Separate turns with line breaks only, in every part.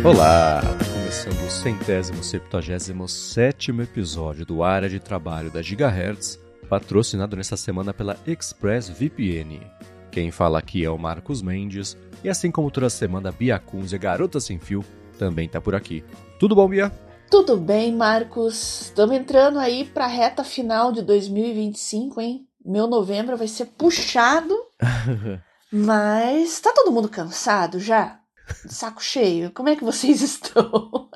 Olá, começando o 177º episódio do Área de Trabalho da Gigahertz, patrocinado nesta semana pela ExpressVPN. Quem fala aqui é o Marcos Mendes, e assim como toda semana a Bia Kunz e a Garota Sem Fio também tá por aqui. Tudo bom, Bia?
Tudo bem, Marcos. Estamos entrando aí para a reta final de 2025, hein? Meu novembro vai ser puxado, mas tá todo mundo cansado já? Saco cheio? Como é que vocês estão?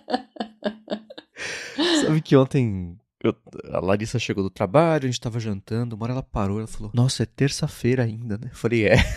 Sabe que ontem a Larissa chegou do trabalho, a gente tava jantando, uma hora ela parou e falou, nossa, é terça-feira ainda, né? Eu falei, é.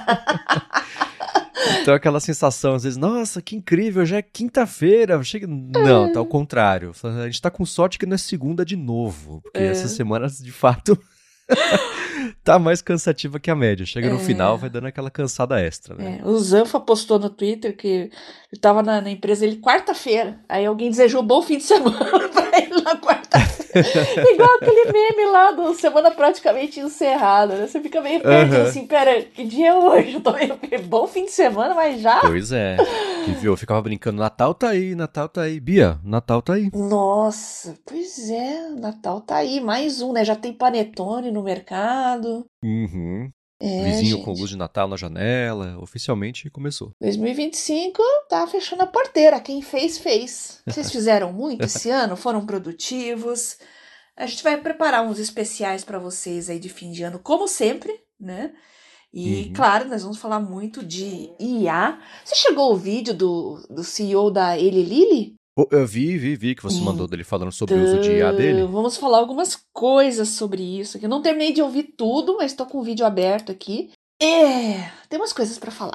Então aquela sensação, às vezes, nossa, que incrível, já é quinta-feira. Chega... Não, tá ao contrário. A gente tá com sorte que não é segunda de novo, porque essa semana, de fato, tá mais cansativa que a média. Chega no final, vai dando aquela cansada extra, né?
O Zanfa postou no Twitter que ele tava na empresa dele quarta-feira. Aí alguém desejou bom fim de semana pra ele na quarta-feira. Igual aquele meme lá do Semana Praticamente Encerrada, né? Você fica meio perdido assim, pera, que dia é hoje? Eu tô meio bom fim de semana, mas já?
Pois é. E viu, eu ficava brincando, Natal tá aí. Bia, Natal tá aí.
Nossa, pois é, Natal tá aí, mais um, né? Já tem panetone no mercado.
Uhum.
É,
Vizinho
gente.
com luz de Natal na janela, oficialmente começou.
2025 tá fechando a porteira, quem fez, fez. Vocês fizeram muito esse ano? Foram produtivos? A gente vai preparar uns especiais para vocês aí de fim de ano, como sempre, né? E, claro, nós vamos falar muito de IA. Você chegou ao vídeo do CEO da Eli Lilly?
Eu vi que você mandou dele falando sobre o uso de IA dele.
Vamos falar algumas coisas sobre isso. Eu não terminei de ouvir tudo, mas estou com o vídeo aberto aqui. Tem umas coisas para falar.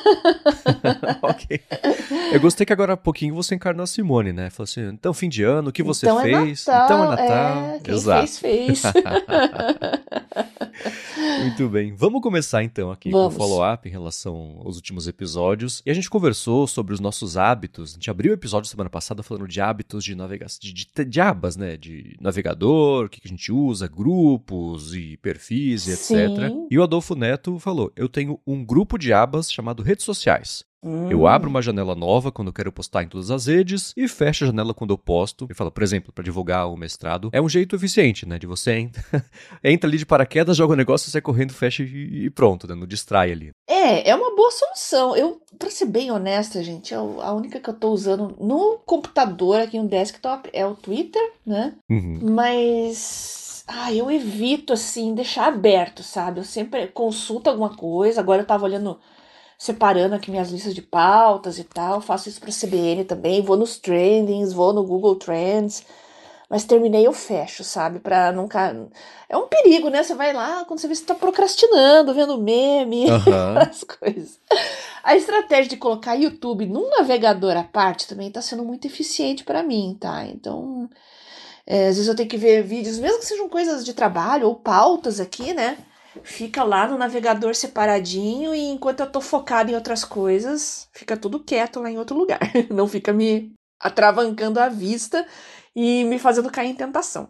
Ok. Eu gostei que agora há pouquinho você encarnou a Simone, né? Falou assim, então fim de ano, o que você
então
fez?
É Natal,
Então é Natal.
Quem
Exato.
fez.
Muito bem. Vamos começar então aqui com o follow-up em relação aos últimos episódios. E a gente conversou sobre os nossos hábitos. A gente abriu o episódio semana passada falando de hábitos de navegação, de abas, né? De navegador, o que a gente usa, grupos e perfis e etc. E o Adolfo Neto falou, eu tenho um grupo de abas chamado redes sociais. Eu abro uma janela nova quando eu quero postar em todas as redes e fecho a janela quando eu posto. Ele fala, por exemplo, para divulgar o mestrado. É um jeito eficiente, né? De você entra ali de paraquedas, joga o negócio, sai correndo, fecha e pronto, né? Não distrai ali.
É uma boa solução. Pra ser bem honesta, gente, a única que eu tô usando no computador aqui no desktop é o Twitter, né? Mas... eu evito, assim, deixar aberto, sabe? Eu sempre consulto alguma coisa. Agora eu tava olhando... separando aqui minhas listas de pautas e tal, faço isso para CBN também, vou nos trendings, vou no Google Trends, mas terminei eu fecho, sabe, pra nunca... É um perigo, né, você vai lá, quando você vê, você tá procrastinando, vendo meme, as coisas. A estratégia de colocar YouTube num navegador à parte também tá sendo muito eficiente para mim, tá, então... às vezes eu tenho que ver vídeos, mesmo que sejam coisas de trabalho ou pautas aqui, né, fica lá no navegador separadinho e enquanto eu tô focada em outras coisas, fica tudo quieto lá em outro lugar. Não fica me atravancando a vista e me fazendo cair em tentação.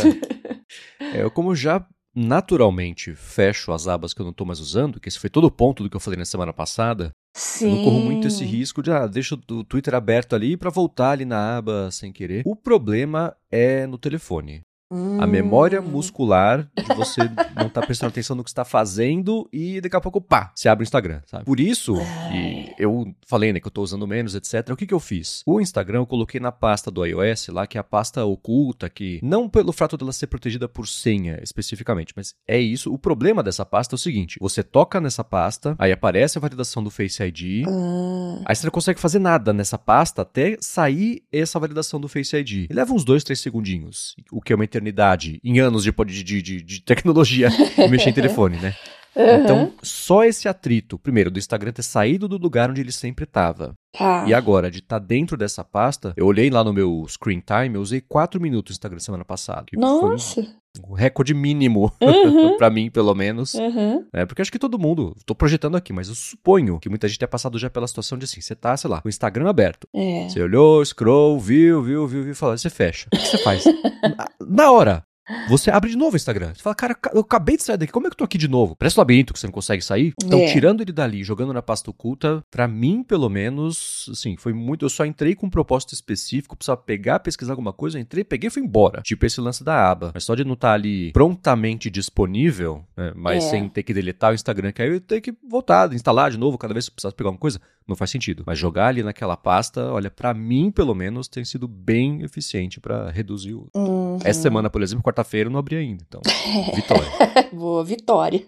Eu como já naturalmente fecho as abas que eu não tô mais usando, que esse foi todo o ponto do que eu falei na semana passada,
Sim.
Eu não corro muito esse risco de, deixa o Twitter aberto ali pra voltar ali na aba sem querer. O problema é no telefone. A memória muscular de você não estar prestando atenção no que está fazendo e daqui a pouco, pá, você abre o Instagram, sabe? Por isso, e eu falei, né, que eu tô usando menos, etc. O que eu fiz? O Instagram eu coloquei na pasta do iOS lá, que é a pasta oculta, que não pelo fato dela ser protegida por senha especificamente, mas é isso. O problema dessa pasta é o seguinte, você toca nessa pasta, aí aparece a validação do Face ID, aí você não consegue fazer nada nessa pasta até sair essa validação do Face ID. E leva uns 2-3 segundinhos, o que é uma eternidade em anos de tecnologia de mexer em telefone, né? Então, só esse atrito, primeiro, do Instagram ter saído do lugar onde ele sempre estava. E agora, de estar dentro dessa pasta, eu olhei lá no meu screen time, eu usei 4 minutos no Instagram semana passada.
Nossa!
Foi um recorde mínimo, pra mim, pelo menos. Porque acho que todo mundo, tô projetando aqui, mas eu suponho que muita gente tenha passado já pela situação de assim, você tá, sei lá, com o Instagram aberto. Você olhou, scroll, viu, falou, você fecha. O que você faz? Na hora. Você abre de novo o Instagram. Você fala, cara, eu acabei de sair daqui, como é que eu tô aqui de novo? Parece um labirinto que você não consegue sair. Então, tirando ele dali, jogando na pasta oculta, pra mim, pelo menos, assim, foi muito... Eu só entrei com um propósito específico, precisava pegar, pesquisar alguma coisa, eu entrei, peguei e fui embora. Tipo esse lance da aba. Mas só de não estar ali prontamente disponível, né, mas sem ter que deletar o Instagram, que aí eu tenho que voltar, instalar de novo, cada vez que eu precisasse pegar alguma coisa, não faz sentido. Mas jogar ali naquela pasta, olha, pra mim, pelo menos, tem sido bem eficiente pra reduzir o... Essa semana, por exemplo, quarta-feira, eu não abri ainda, então, vitória.
Boa, vitória.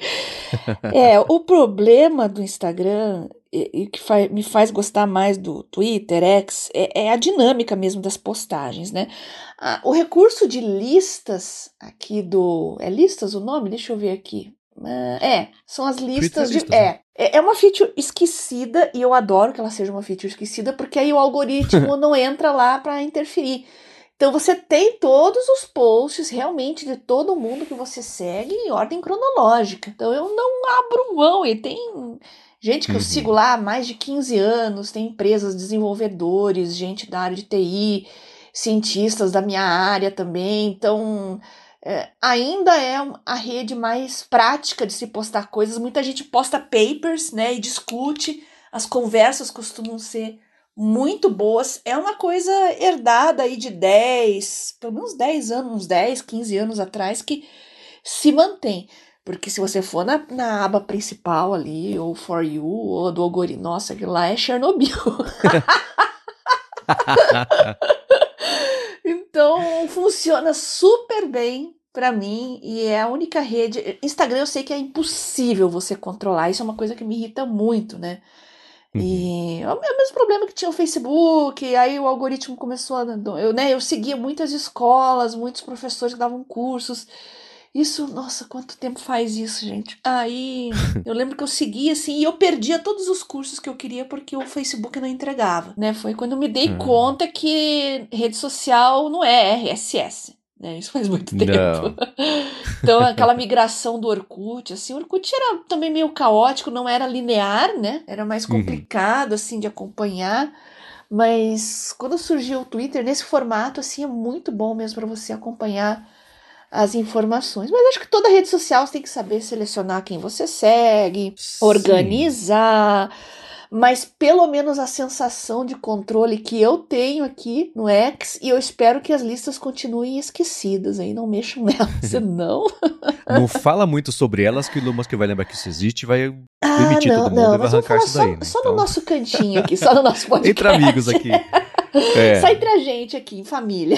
O problema do Instagram, e que me faz gostar mais do Twitter, X, é a dinâmica mesmo das postagens, né? O recurso de listas aqui do... É listas o nome? Deixa eu ver aqui. São as listas de... É uma feature esquecida, e eu adoro que ela seja uma feature esquecida, porque aí o algoritmo não entra lá para interferir. Então você tem todos os posts realmente de todo mundo que você segue em ordem cronológica. Então eu não abro mão, e tem gente que eu sigo lá há mais de 15 anos, tem empresas, desenvolvedores, gente da área de TI, cientistas da minha área também, então... ainda é a rede mais prática de se postar coisas. Muita gente posta papers, né, e discute. As conversas costumam ser muito boas. É uma coisa herdada aí de pelo menos 10 anos, uns 10, 15 anos atrás, que se mantém. Porque se você for na aba principal ali, ou For You, ou do algoritmo, nossa, aquilo lá é Chernobyl. Então, funciona super bem pra mim, e é a única rede... Instagram eu sei que é impossível você controlar, isso é uma coisa que me irrita muito, né? E é o mesmo problema que tinha o Facebook, aí o algoritmo começou a... Eu seguia muitas escolas, muitos professores que davam cursos. Isso, nossa, quanto tempo faz isso, gente? Aí eu lembro que eu seguia assim e eu perdia todos os cursos que eu queria porque o Facebook não entregava, né? Foi quando eu me dei conta que rede social não é RSS, né? Isso faz muito tempo. Então aquela migração do Orkut, assim, o Orkut era também meio caótico, não era linear, né? Era mais complicado, assim, de acompanhar. Mas quando surgiu o Twitter nesse formato, assim, é muito bom mesmo para você acompanhar as informações. Mas acho que toda rede social você tem que saber selecionar quem você segue, organizar, mas pelo menos a sensação de controle que eu tenho aqui no X, e eu espero que as listas continuem esquecidas, aí não mexam nelas, senão...
Não fala muito sobre elas, que o Elon Musk vai lembrar que isso existe e vai demitir todo mundo e vai arrancar isso daí.
Só no nosso cantinho aqui, só no nosso podcast.
Entre amigos aqui.
Só entre a gente aqui, em família.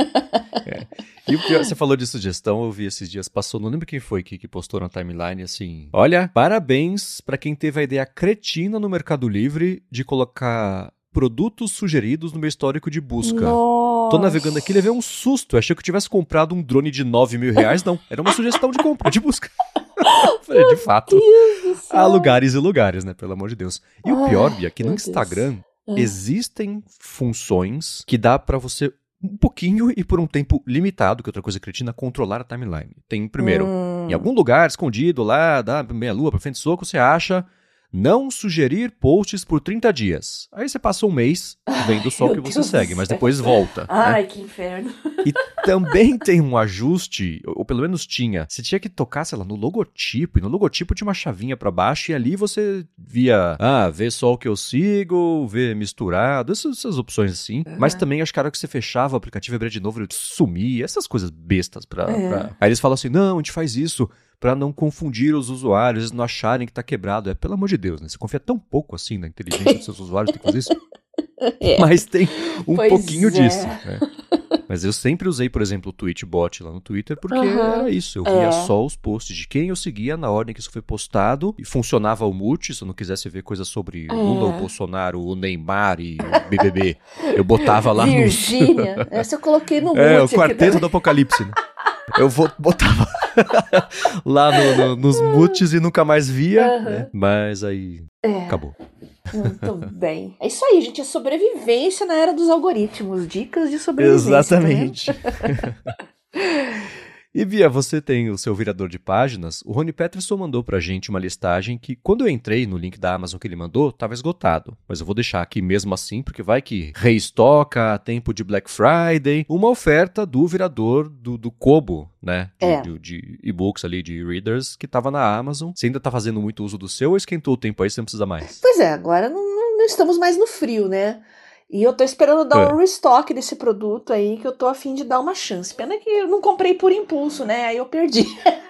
E o pior, você falou de sugestão, eu vi esses dias, passou, não lembro quem foi que postou na timeline, assim, olha, parabéns pra quem teve a ideia cretina no Mercado Livre de colocar produtos sugeridos no meu histórico de busca.
Nossa.
Tô navegando aqui, levei um susto, achei que eu tivesse comprado um drone de 9 mil reais, não, era uma sugestão de compra, de busca. Falei, de fato, há lugares e lugares, né, pelo amor de Deus. E o pior, Bia, que no Instagram existem funções que dá pra você um pouquinho e por um tempo limitado, que é outra coisa cretina, controlar a timeline. Tem, primeiro, em algum lugar escondido lá, da meia lua pra frente soco, você acha não sugerir posts por 30 dias. Aí você passa um mês vendo só o que você segue, mas depois volta.
Ai,
né?
que inferno.
E também tem um ajuste, ou pelo menos tinha, você tinha que tocar, sei lá, no logotipo, e no logotipo tinha uma chavinha pra baixo, e ali você via, ver só o que eu sigo, ver misturado, essas opções assim. Mas também acho que era que você fechava o aplicativo, abria de novo, ele sumia, essas coisas bestas pra... Aí eles falam assim, não, a gente faz isso pra não confundir os usuários, eles não acharem que tá quebrado. Pelo amor de Deus, né? Você confia tão pouco assim na inteligência dos seus usuários, tem que fazer isso? Mas tem um pouquinho disso, né? Mas eu sempre usei, por exemplo, o Tweetbot lá no Twitter, porque era isso. Eu via só os posts de quem eu seguia na ordem que isso foi postado, e funcionava o mute, se eu não quisesse ver coisas sobre Lula, o Bolsonaro, o Neymar e o BBB. Eu botava lá
Virgínia, essa eu coloquei no mute.
O quarteto do apocalipse, né? Eu botava lá nos mutes e nunca mais via, né? Mas aí acabou.
Muito bem. É isso aí, gente. É sobrevivência na era dos algoritmos. Dicas de sobrevivência.
Exatamente. E Bia, você tem o seu virador de páginas? O Rony Peterson mandou pra gente uma listagem que, quando eu entrei no link da Amazon que ele mandou, tava esgotado. Mas eu vou deixar aqui mesmo assim, porque vai que reestoca a tempo de Black Friday, uma oferta do virador do Kobo, né? De e-books ali, de readers, que tava na Amazon. Você ainda tá fazendo muito uso do seu ou esquentou o tempo aí, você não precisa mais?
Pois é, agora não estamos mais no frio, né? E eu tô esperando dar um restock desse produto aí, que eu tô a fim de dar uma chance. Pena que eu não comprei por impulso, né? Aí eu perdi.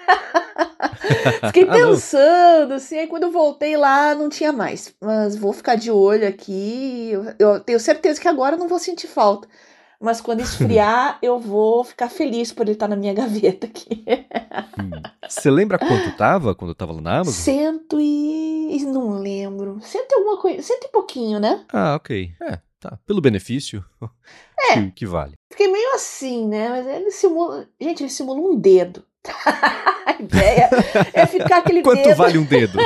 Fiquei pensando, assim, aí quando eu voltei lá, não tinha mais. Mas vou ficar de olho aqui. Eu tenho certeza que agora eu não vou sentir falta. Mas quando esfriar, eu vou ficar feliz por ele estar na minha gaveta aqui.
Você lembra quanto tava quando eu tava lá na Amazon?
Não lembro. 100 e alguma coisa, 100 e pouquinho, né?
Ah, ok. Tá. Pelo benefício, que vale.
Fiquei meio assim, né? Mas ele simula... Gente, ele simula um dedo. A ideia é ficar aquele
Quanto
dedo...
vale um dedo?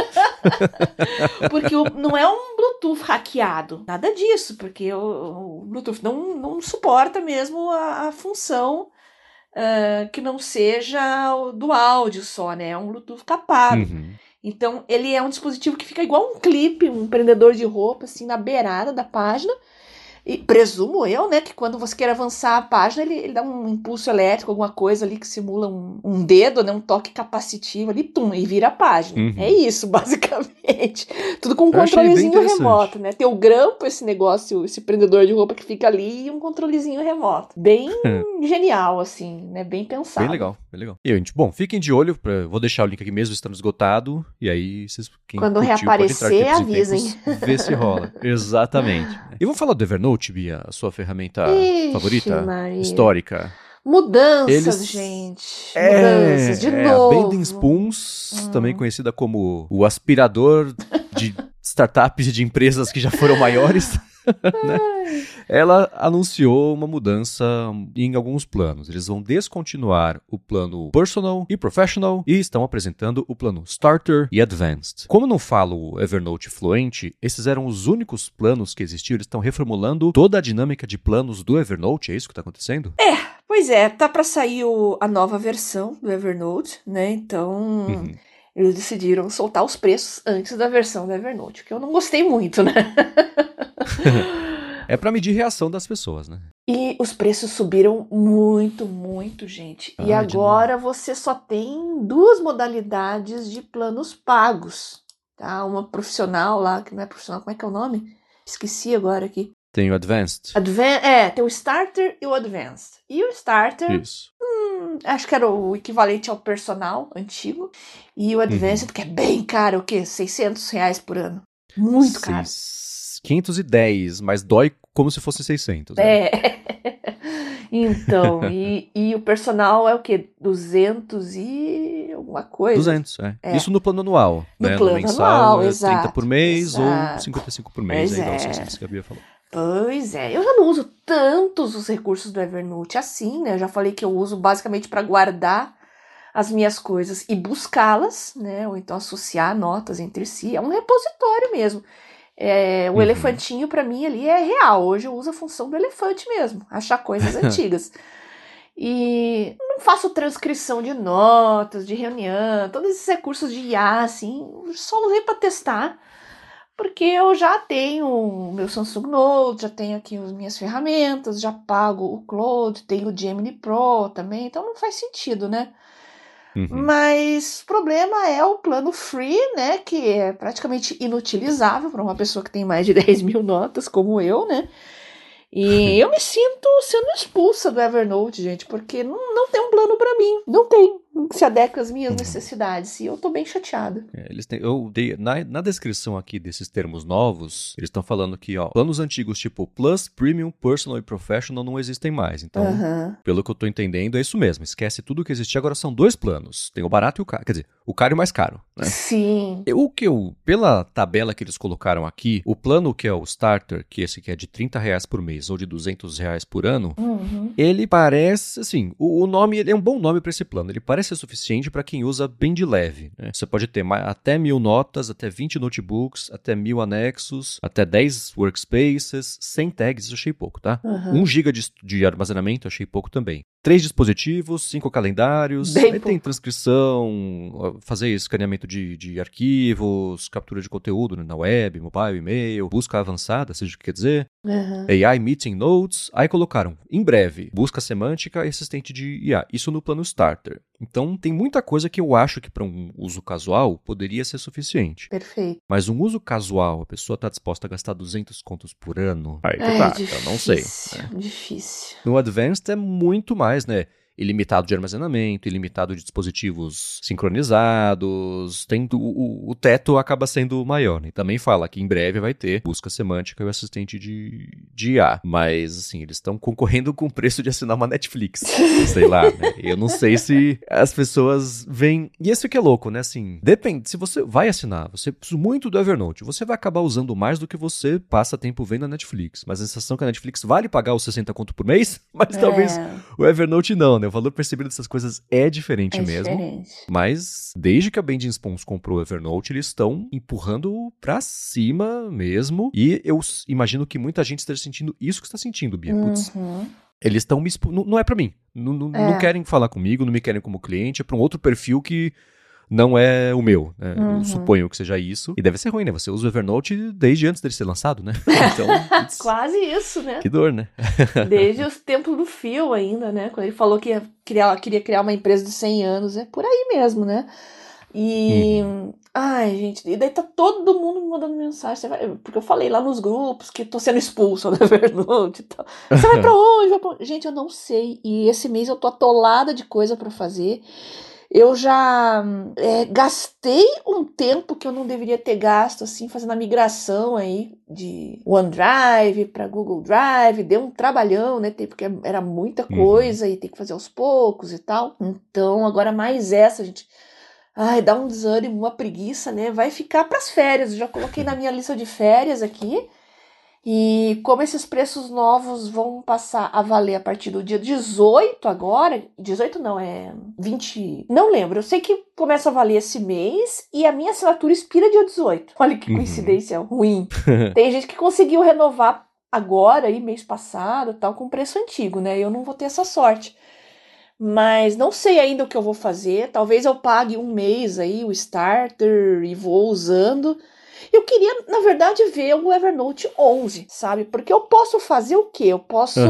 Porque não é um Bluetooth hackeado. Nada disso, porque o Bluetooth não suporta mesmo a função que não seja do áudio só, né? É um Bluetooth capado.
Uhum.
Então, ele é um dispositivo que fica igual um clipe, um prendedor de roupa, assim, na beirada da página. E presumo eu, né, que quando você quer avançar a página, ele dá um impulso elétrico, alguma coisa ali que simula um dedo, né, um toque capacitivo ali, e vira a página.
Uhum.
É isso, basicamente. Tudo com um controlezinho remoto, né? Tem o grampo, esse negócio, esse prendedor de roupa que fica ali, e um controlezinho remoto. Bem genial, assim, né? Bem pensado.
Bem legal, bem legal. E, gente, bom, fiquem de olho, vou deixar o link aqui mesmo estando esgotado, e aí vocês,
quando reaparecer, avisem.
Ver se rola. Exatamente. E vamos falar do Evernote, Bia, a sua ferramenta favorita?
Maria.
Histórica.
Mudanças, gente. Mudanças, de novo.
A Bending Spoons, também conhecida como o aspirador de startups e de empresas que já foram maiores, né? Ela anunciou uma mudança em alguns planos. Eles vão descontinuar o plano Personal e Professional e estão apresentando o plano Starter e Advanced. Como eu não falo Evernote fluente, esses eram os únicos planos que existiam. Eles estão reformulando toda a dinâmica de planos do Evernote. É isso que está acontecendo?
Pois é. Tá para sair a nova versão do Evernote, né? Então... Eles decidiram soltar os preços antes da versão do Evernote, que eu não gostei muito, né?
É pra medir reação das pessoas, né?
E os preços subiram muito, muito, gente. E agora você só tem 2 modalidades de planos pagos, tá? Uma profissional lá, que não é profissional, como é que é o nome? Esqueci agora aqui.
Tem o Advanced.
Tem o Starter e o Advanced. E o Starter...
Isso.
Acho que era o equivalente ao personal antigo. E o Advanced, que é bem caro, o quê? R$600 por ano. Muito caro.
510, mas dói como se fosse 600. Né?
Então, e o personal é o quê? 200 e alguma coisa?
200, Isso no plano anual.
No
né?
plano
no mensal,
anual,
30 por mês
exato.
Ou 55 por mês. Aí dá os 600 que a Bia falou.
Pois é, eu já não uso tantos os recursos do Evernote assim, né? Eu já falei que eu uso basicamente para guardar as minhas coisas e buscá-las, né? Ou então associar notas entre si. É um repositório mesmo. O elefantinho para mim ali é real. Hoje eu uso a função do elefante mesmo, achar coisas antigas. E não faço transcrição de notas, de reunião, todos esses recursos de IA, assim, só usei para testar. Porque eu já tenho o meu Samsung Note, já tenho aqui as minhas ferramentas, já pago o Cloud, tenho o Gemini Pro também, então não faz sentido, né? Mas o problema é o plano free, né? Que é praticamente inutilizável para uma pessoa que tem mais de 10 mil notas, como eu, né? E eu me sinto sendo expulsa do Evernote, gente, porque não tem um plano para mim. Não tem. Se adequa às minhas necessidades. E eu tô bem chateada.
Eu dei na descrição aqui desses termos novos, eles estão falando que, planos antigos tipo Plus, Premium, Personal e Professional não existem mais. Então, pelo que eu tô entendendo, é isso mesmo. Esquece tudo que existia. Agora são 2 planos. Tem o barato e o caro. Quer dizer, o caro e o mais caro. Né?
Sim.
Pela tabela que eles colocaram aqui, o plano que é o Starter, que esse que é de R$30 por mês ou de R$200 por ano, ele parece, assim, o nome, ele é um bom nome para esse plano. Ele parece parece ser suficiente para quem usa bem de leve, né? Você pode ter até 1000 notas, até 20 notebooks, até 1000 anexos, até 10 workspaces, 100 tags, eu achei pouco, tá? 1 GB de armazenamento, achei pouco também. 3 dispositivos, 5 calendários,
Bem
aí
pouco.
Tem transcrição, fazer escaneamento de arquivos, captura de conteúdo na web, mobile, e-mail, busca avançada, seja o que quer dizer, AI Meeting Notes, aí colocaram, em breve, busca semântica e assistente de IA, isso no plano Starter. Então, tem muita coisa que eu acho que para um uso casual poderia ser suficiente.
Perfeito.
Mas um uso casual, a pessoa está disposta a gastar 200 contos por ano? Aí que
É
tá,
difícil,
eu não sei.
Difícil.
No Advanced é muito mais, né? Ilimitado de armazenamento, ilimitado de dispositivos sincronizados, o teto acaba sendo maior, né? E também fala que em breve vai ter busca semântica e o assistente de IA, mas assim, eles estão concorrendo com o preço de assinar uma Netflix, sei lá, né? Eu não sei se as pessoas veem, e isso que é louco, né? Assim, depende, se você vai assinar, você precisa muito do Evernote, você vai acabar usando mais do que você passa tempo vendo a Netflix, mas a sensação que a Netflix vale pagar os 60 conto por mês, mas talvez o Evernote não, né? O valor percebido dessas coisas é diferente mesmo. Diferente. Mas desde que a Bending Spoons comprou o Evernote, eles estão empurrando pra cima mesmo. E eu imagino que muita gente esteja sentindo isso que você está sentindo, Bia. Putz, eles estão me expondo. Não é pra mim. Não querem falar comigo, não me querem como cliente. É pra um outro perfil que não é o meu, né? Eu suponho que seja isso. E deve ser ruim, né? Você usa o Evernote desde antes dele ser lançado, né? Então,
quase isso, né?
Que dor, né?
Desde os tempos do Phil ainda, né? Quando ele falou que queria criar uma empresa de 100 anos. É por aí mesmo, né? E... Ai, gente, e daí tá todo mundo me mandando mensagem. Porque eu falei lá nos grupos que tô sendo expulso do Evernote e tal. Você vai pra onde? Gente, eu não sei. E esse mês eu tô atolada de coisa pra fazer. Eu já gastei um tempo que eu não deveria ter gasto, assim, fazendo a migração aí de OneDrive para Google Drive. Deu um trabalhão, né? Porque era muita coisa e tem que fazer aos poucos e tal. Então, agora mais essa, gente. Ai, dá um desânimo, uma preguiça, né? Vai ficar pras férias. Eu já coloquei na minha lista de férias aqui. E como esses preços novos vão passar a valer a partir do dia 18 agora, 18 não, é 20, não lembro, eu sei que começa a valer esse mês e a minha assinatura expira dia 18. Olha que coincidência ruim. Tem gente que conseguiu renovar agora, aí, mês passado, tal, com preço antigo, né? Eu não vou ter essa sorte. Mas não sei ainda o que eu vou fazer, talvez eu pague um mês aí, o Starter, e vou usando. Eu queria, na verdade, ver o Evernote 11, sabe? Porque eu posso fazer o quê? Eu posso...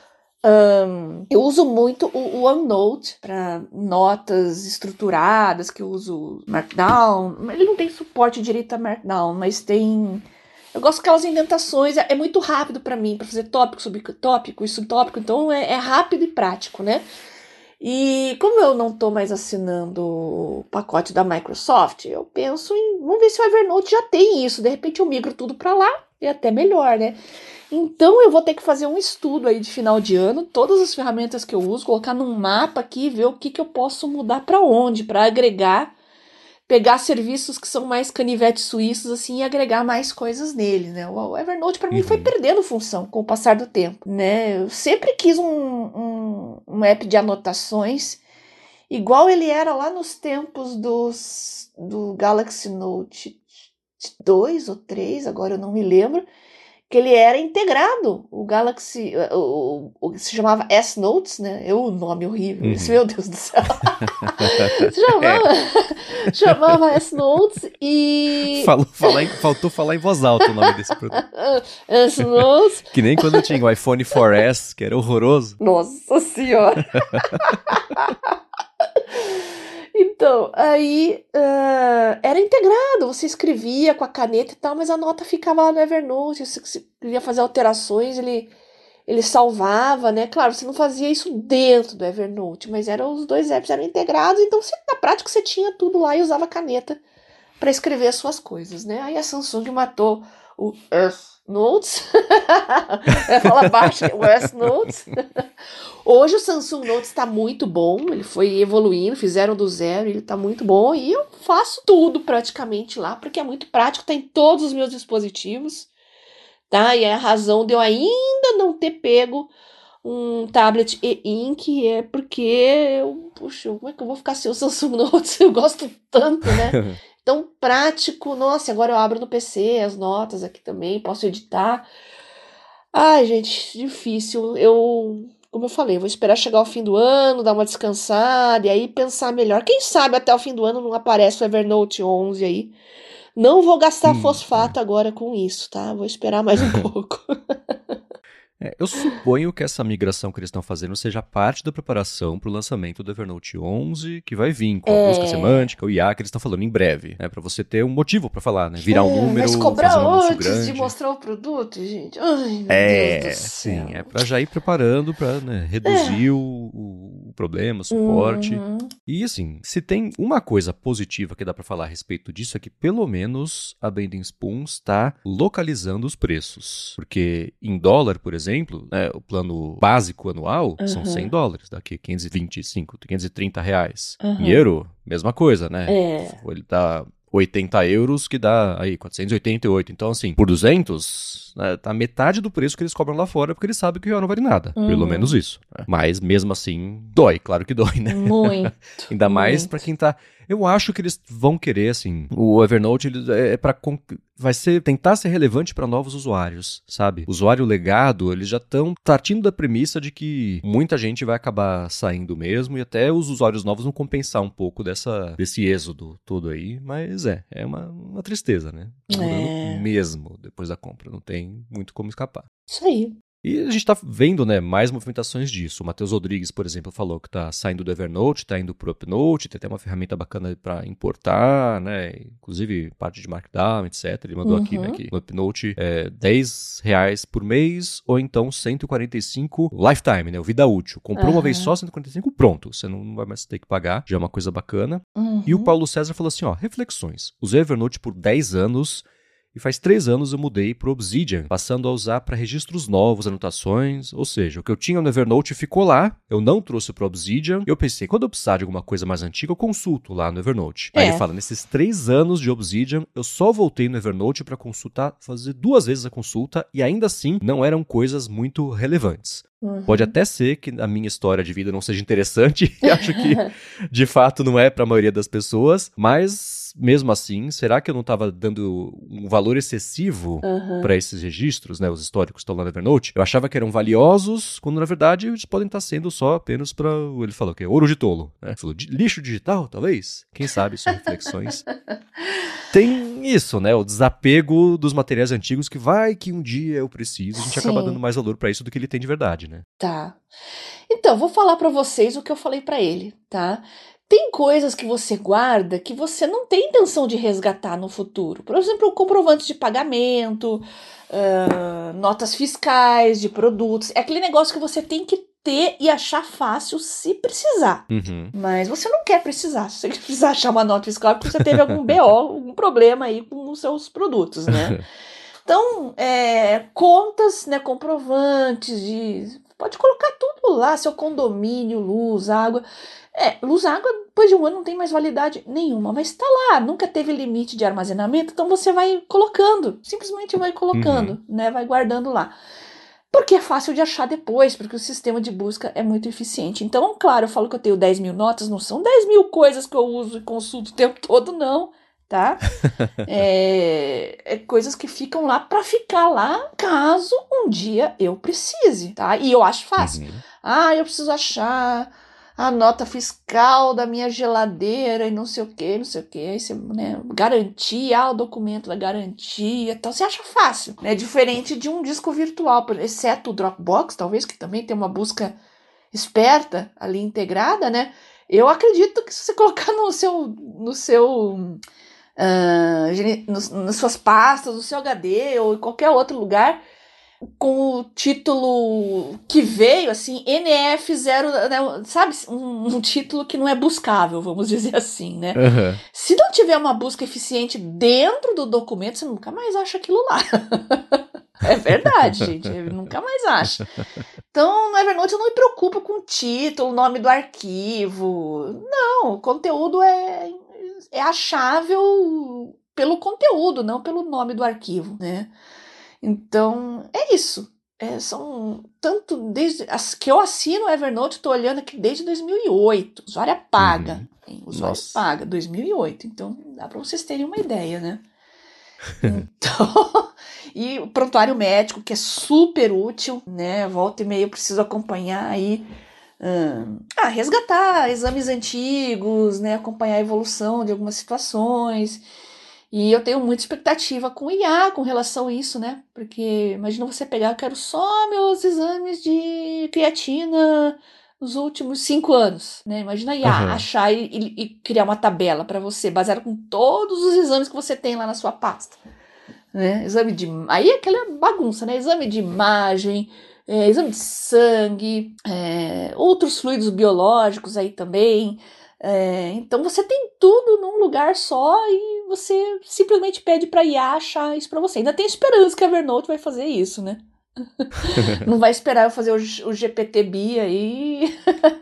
eu uso muito o OneNote para notas estruturadas, que eu uso Markdown. Ele não tem suporte direito a Markdown, mas tem... Eu gosto daquelas indentações, é muito rápido para mim, para fazer tópico, subtópico e subtópico, então é rápido e prático, né? E como eu não estou mais assinando o pacote da Microsoft, eu penso em... Vamos ver se o Evernote já tem isso. De repente eu migro tudo para lá e até melhor, né? Então eu vou ter que fazer um estudo aí de final de ano. Todas as ferramentas que eu uso, colocar num mapa aqui e ver o que eu posso mudar para onde, para agregar. Pegar serviços que são mais canivetes suíços assim e agregar mais coisas nele, né? O Evernote para mim foi perdendo função com o passar do tempo, né? Eu sempre quis um app de anotações igual ele era lá nos tempos do Galaxy Note 2 ou 3, agora eu não me lembro, que ele era integrado, o Galaxy, o que se chamava S-Notes, né? O nome horrível, meu Deus do céu. Chamava S-Notes e...
Faltou falar em voz alta o nome desse produto.
S-Notes.
Que nem quando tinha o iPhone 4S, que era horroroso.
Nossa Senhora! Então, aí era integrado, você escrevia com a caneta e tal, mas a nota ficava lá no Evernote, você queria fazer alterações, ele salvava, né? Claro, você não fazia isso dentro do Evernote, mas os dois apps eram integrados, então na prática você tinha tudo lá e usava a caneta para escrever as suas coisas, né? Aí a Samsung matou o S-Notes, fala baixo, o S-Notes. Hoje o Samsung Note está muito bom, ele foi evoluindo, fizeram do zero, ele está muito bom e eu faço tudo praticamente lá, porque é muito prático, está em todos os meus dispositivos, tá? E é a razão de eu ainda não ter pego um tablet e-ink, é porque puxa, como é que eu vou ficar sem o Samsung Note? Eu gosto tanto, né? Tão prático. Nossa, agora eu abro no PC as notas aqui também, posso editar. Ai, gente, difícil. Como eu falei, vou esperar chegar ao fim do ano, dar uma descansada e aí pensar melhor. Quem sabe até o fim do ano não aparece o Evernote 11 aí. Não vou gastar fosfato agora com isso, tá? Vou esperar mais um pouco.
Eu suponho que essa migração que eles estão fazendo seja parte da preparação para o lançamento do Evernote 11, que vai vir com a busca semântica, o IA, que eles estão falando em breve, né? Para você ter um motivo para falar, né? Virar um número,
mas cobrar
fazer um anúncio
antes
grande.
de mostrar o produto, gente. Ai, meu Deus do céu.
Sim, é para já ir preparando para, né, reduzir o problema, o suporte. E assim, se tem uma coisa positiva que dá para falar a respeito disso é que pelo menos a Bending Spoon está localizando os preços. Porque em dólar, por exemplo, né, o plano básico anual são $100, daqui 525, 530 reais. Em euro, mesma coisa, né? Ele dá 80 euros, que dá aí 488. Então, assim, por 200, né, tá metade do preço que eles cobram lá fora, porque eles sabem que o real não vale nada. Pelo menos isso. Né? Mas, mesmo assim, dói. Claro que dói, né?
Muito.
Ainda mais pra quem tá... Eu acho que eles vão querer, assim, o Evernote é pra... Vai ser, tentar ser relevante para novos usuários, sabe? Usuário legado, eles já estão partindo da premissa de que muita gente vai acabar saindo mesmo e até os usuários novos vão compensar um pouco desse êxodo todo aí, mas é uma tristeza, né? Mudando mesmo depois da compra, não tem muito como escapar.
Isso aí.
E a gente tá vendo, né, mais movimentações disso. O Matheus Rodrigues, por exemplo, falou que tá saindo do Evernote, tá indo pro Upnote, tem até uma ferramenta bacana para importar, né, inclusive parte de Markdown, etc. Ele mandou aqui, né, que no Upnote é R$10 por mês ou então 145 lifetime, né, o vida útil. Comprou uma vez só, 145, pronto. Você não vai mais ter que pagar, já é uma coisa bacana. E o Paulo César falou assim, ó, reflexões. Usei Evernote por 10 anos... E faz 3 anos eu mudei para o Obsidian, passando a usar para registros novos, anotações, ou seja, o que eu tinha no Evernote ficou lá, eu não trouxe para o Obsidian, eu pensei, quando eu precisar de alguma coisa mais antiga, eu consulto lá no Evernote. Aí ele fala, nesses 3 anos de Obsidian, eu só voltei no Evernote para consultar, fazer 2 vezes a consulta, e ainda assim, não eram coisas muito relevantes. Pode até ser que a minha história de vida não seja interessante, e acho que de fato não é para a maioria das pessoas, mas mesmo assim, será que eu não estava dando um valor excessivo para esses registros, né? Os históricos estão lá no Evernote. Eu achava que eram valiosos, quando na verdade eles podem estar sendo só apenas para, ele falou que é ouro de tolo, né? Ele falou, lixo digital, talvez? Quem sabe, são reflexões. Tem isso, né? O desapego dos materiais antigos que vai que um dia eu preciso, a gente acaba dando mais valor para isso do que ele tem de verdade, né?
Tá. Então, vou falar para vocês o que eu falei para ele, tá? Tem coisas que você guarda que você não tem intenção de resgatar no futuro. Por exemplo, comprovantes de pagamento, notas fiscais de produtos. É aquele negócio que você tem que ter e achar fácil se precisar. Mas você não quer precisar. Se você precisar achar uma nota fiscal, é porque você teve algum BO, algum problema aí com os seus produtos, né? Então, contas, né, comprovantes pode colocar tudo lá, seu condomínio, luz, água. Luz, água, depois de um ano não tem mais validade nenhuma, mas tá lá, nunca teve limite de armazenamento, então você vai colocando, simplesmente vai colocando, né, vai guardando lá. Porque é fácil de achar depois, porque o sistema de busca é muito eficiente. Então, claro, eu falo que eu tenho 10 mil notas, não são 10 mil coisas que eu uso e consulto o tempo todo, não. Tá? Coisas que ficam lá para ficar lá caso um dia eu precise, tá? E eu acho fácil. Eu preciso achar a nota fiscal da minha geladeira e não sei o que, não sei o que. Aí você, né, garantia, o documento da garantia, então você acha fácil, né? Diferente de um disco virtual, exceto o Dropbox, talvez, que também tem uma busca esperta ali integrada, né? Eu acredito que se você colocar no seu nas suas pastas, no seu HD ou em qualquer outro lugar, com o título que veio, assim, NF0, né, sabe? Um título que não é buscável, vamos dizer assim, né? Se não tiver uma busca eficiente dentro do documento, você nunca mais acha aquilo lá. É verdade, gente. Nunca mais acha. Então, no Evernote eu não me preocupo com o título, o nome do arquivo. Não, o conteúdo é achável pelo conteúdo, não pelo nome do arquivo, né? Então, é isso. São tanto desde que eu assino o Evernote, estou olhando aqui desde 2008, usuária paga, usuária paga, 2008, então dá para vocês terem uma ideia, né? Então, e o prontuário médico, que é super útil, né? Volta e meia eu preciso acompanhar aí, resgatar exames antigos, né? Acompanhar a evolução de algumas situações. E eu tenho muita expectativa com o IA com relação a isso, né? Porque imagina você pegar, eu quero só meus exames de creatina nos últimos 5 anos, né? Imagina a IA achar e criar uma tabela para você, baseada com todos os exames que você tem lá na sua pasta, né? Aí é aquela bagunça, né? Exame de imagem, exame de sangue, outros fluidos biológicos aí também. Então você tem tudo num lugar só e você simplesmente pede para IA achar isso para você. Ainda tem esperança que a Evernote vai fazer isso, né? Não vai esperar eu fazer o GPT-B aí.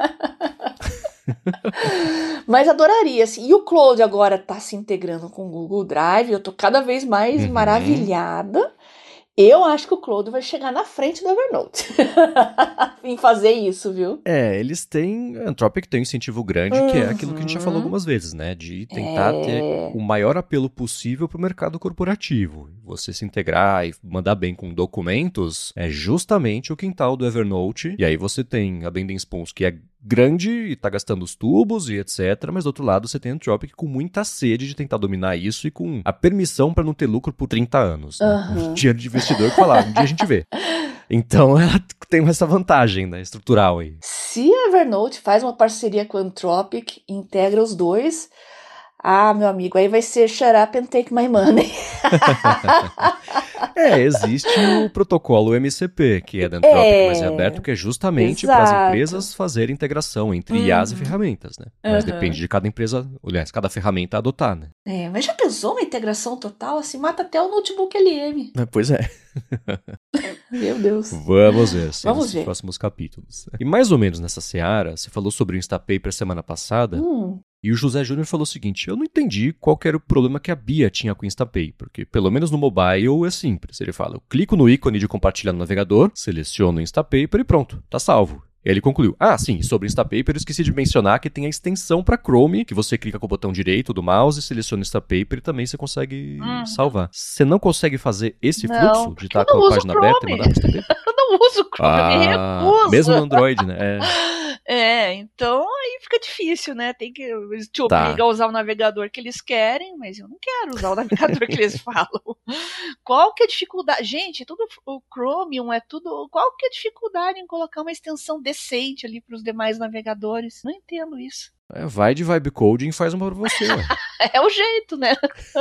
Mas adoraria, assim. E o Cloud agora tá se integrando com o Google Drive. Eu tô cada vez mais maravilhada. Eu acho que o Cloud vai chegar na frente do Evernote em fazer isso, viu?
Eles têm... A Anthropic tem um incentivo grande, que é aquilo que a gente já falou algumas vezes, né? De tentar ter o maior apelo possível para o mercado corporativo. Você se integrar e mandar bem com documentos é justamente o quintal do Evernote. E aí você tem a Bending Spoons, que é grande e tá gastando os tubos e etc. Mas do outro lado você tem a Anthropic com muita sede de tentar dominar isso e com a permissão para não ter lucro por 30 anos. Né? Dinheiro de investidor que falar, um dia a gente vê. Então ela tem essa vantagem, né, estrutural aí.
Se a Evernote faz uma parceria com a Anthropic, integra os dois, meu amigo, aí vai ser shut up and take my money.
Existe o protocolo MCP, que é da Anthropic, mas é aberto, que é justamente para as empresas fazerem integração entre IAs e ferramentas, né? Mas depende de cada empresa, aliás, cada ferramenta adotar, né?
Mas já pensou uma integração total? Assim, mata até o notebook LM.
Pois é.
Meu Deus.
Vamos ver, nos próximos capítulos. E mais ou menos nessa seara, você falou sobre o Instapaper semana passada, e o José Júnior falou o seguinte: eu não entendi qual que era o problema que a Bia tinha com o Instapay, porque pelo menos no mobile é simples. Ele fala, eu clico no ícone de compartilhar no navegador, seleciono o Instapaper e pronto, tá salvo. E ele concluiu, sim, sobre o Instapaper eu esqueci de mencionar que tem a extensão para Chrome, que você clica com o botão direito do mouse, seleciona o Instapaper e também você consegue salvar. Você não consegue fazer esse fluxo de estar com a página aberta e mandar pro Instapaper?
Eu não uso o Chrome, eu me recuso.
Mesmo no Android, né?
Então aí fica difícil, né? Tem que te obrigar a usar o navegador que eles querem, mas eu não quero usar o navegador que eles falam. Qual que é a dificuldade? Gente, tudo o Chromium é tudo. Qual que é a dificuldade em colocar uma extensão decente ali para os demais navegadores? Não entendo isso.
Vai de Vibe Coding e faz uma para você.
É o jeito, né?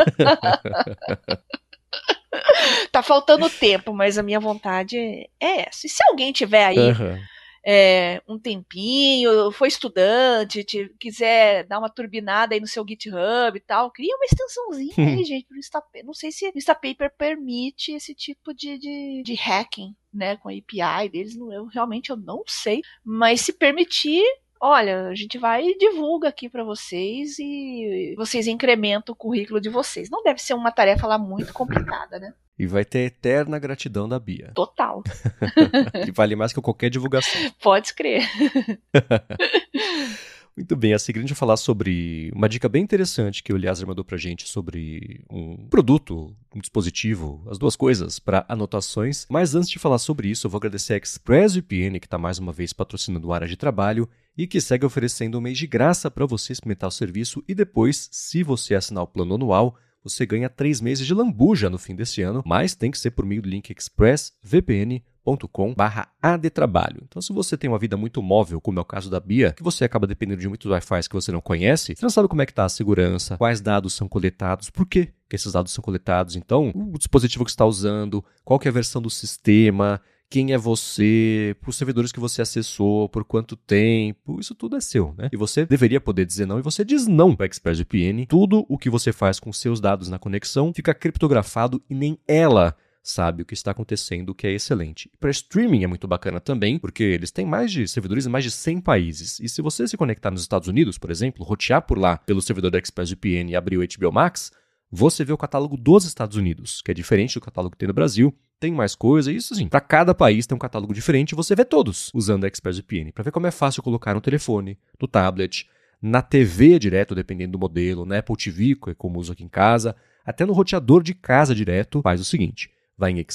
Tá faltando tempo, mas a minha vontade é essa. E se alguém tiver aí um tempinho, foi estudante, quiser dar uma turbinada aí no seu GitHub e tal, cria uma extensãozinha aí, gente, pro Instapaper. Não sei se o Instapaper permite esse tipo de hacking, né, com a API deles, eu não sei, mas se permitir, olha, a gente vai e divulga aqui para vocês e vocês incrementam o currículo de vocês. Não deve ser uma tarefa lá muito complicada, né?
E vai ter eterna gratidão da Bia.
Total.
Que vale mais que qualquer divulgação.
Pode crer.
Muito bem, a seguir a gente vai falar sobre uma dica bem interessante que o Eliezer mandou pra gente sobre um produto, um dispositivo, as duas coisas, para anotações. Mas antes de falar sobre isso, eu vou agradecer a ExpressVPN, que está mais uma vez patrocinando a área de trabalho e que segue oferecendo um mês de graça para você experimentar o serviço e depois, se você assinar o plano anual, você ganha 3 meses de lambuja no fim desse ano, mas tem que ser por meio do link expressvpn.com/adtrabalho. Então, se você tem uma vida muito móvel, como é o caso da Bia, que você acaba dependendo de muitos Wi-Fi que você não conhece, você não sabe como é que está a segurança, quais dados são coletados, por que esses dados são coletados. Então, o dispositivo que você está usando, qual que é a versão do sistema, quem é você, para os servidores que você acessou, por quanto tempo, isso tudo é seu, né? E você deveria poder dizer não, e você diz não para a ExpressVPN. Tudo o que você faz com seus dados na conexão fica criptografado e nem ela sabe o que está acontecendo, o que é excelente. Para streaming é muito bacana também, porque eles têm servidores em mais de 100 países. E se você se conectar nos Estados Unidos, por exemplo, rotear por lá pelo servidor da ExpressVPN e abrir o HBO Max, você vê o catálogo dos Estados Unidos, que é diferente do catálogo que tem no Brasil. tem mais coisa. Isso, assim, pra cada país tem um catálogo diferente e você vê todos usando a ExpressVPN. Pra ver como é fácil colocar no telefone, no tablet, na TV direto, dependendo do modelo, na Apple TV, que é como uso aqui em casa, até no roteador de casa direto, faz o seguinte. Vai em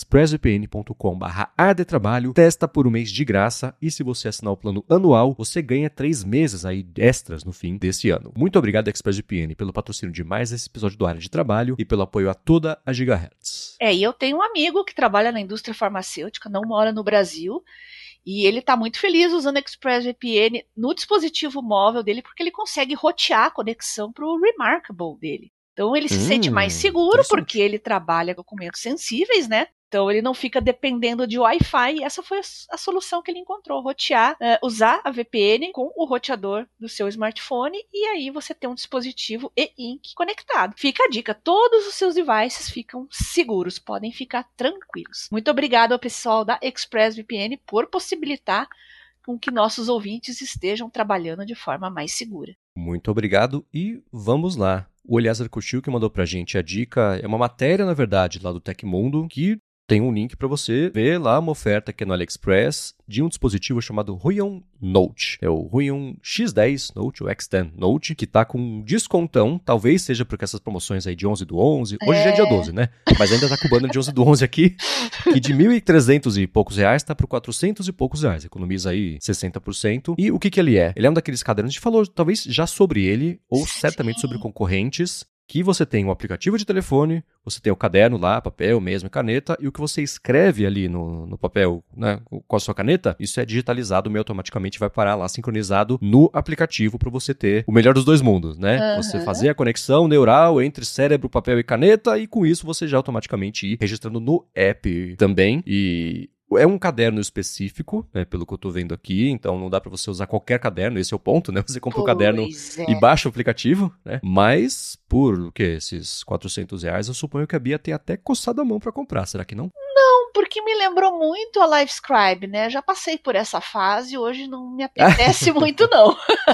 expressvpn.com/ardetrabalho, testa por um mês de graça e se você assinar o plano anual, você ganha 3 meses aí extras no fim desse ano. Muito obrigado, ExpressVPN, pelo patrocínio de mais esse episódio do Área de Trabalho e pelo apoio a toda a Gigahertz.
E eu tenho um amigo que trabalha na indústria farmacêutica, não mora no Brasil, e ele está muito feliz usando ExpressVPN no dispositivo móvel dele, porque ele consegue rotear a conexão para o Remarkable dele. Então ele se sente mais seguro porque ele trabalha com documentos sensíveis, né? Então ele não fica dependendo de Wi-Fi e essa foi a solução que ele encontrou, rotear, usar a VPN com o roteador do seu smartphone e aí você tem um dispositivo e-ink conectado. Fica a dica, todos os seus devices ficam seguros, podem ficar tranquilos. Muito obrigado ao pessoal da ExpressVPN por possibilitar com que nossos ouvintes estejam trabalhando de forma mais segura.
Muito obrigado e vamos lá. O Eliezer curtiu que mandou pra gente a dica, é uma matéria, na verdade, lá do Tecmundo, que tem um link para você ver lá uma oferta que é no AliExpress de um dispositivo chamado Huion Note. É o Huion X10 Note, o X10 Note, que tá com descontão, talvez seja porque essas promoções aí de 11 do 11, hoje já é dia 12, né? Mas ainda tá com o banner de 11 do 11 aqui, que de R$1.300 e poucos tá por R$400 e poucos, economiza aí 60%. E o que ele é? Ele é um daqueles cadernos, a gente falou talvez já sobre ele, ou certamente sobre concorrentes, que você tem um aplicativo de telefone, você tem o caderno lá, papel mesmo e caneta, e o que você escreve ali no papel, né, com a sua caneta, isso é digitalizado meio automaticamente, vai parar lá sincronizado no aplicativo para você ter o melhor dos dois mundos, né? Uhum. Você fazer a conexão neural entre cérebro, papel e caneta, e com isso você já automaticamente ir registrando no app também, e é um caderno específico, né, pelo que eu tô vendo aqui, então não dá pra você usar qualquer caderno, esse é o ponto, né? Você compra o caderno e baixa o aplicativo, né? Mas, por o quê? Esses R$400, eu suponho que a Bia tem até coçado a mão pra comprar, será que não?
Não, porque me lembrou muito a LiveScribe, né? Já passei por essa fase, hoje não me apetece muito, não.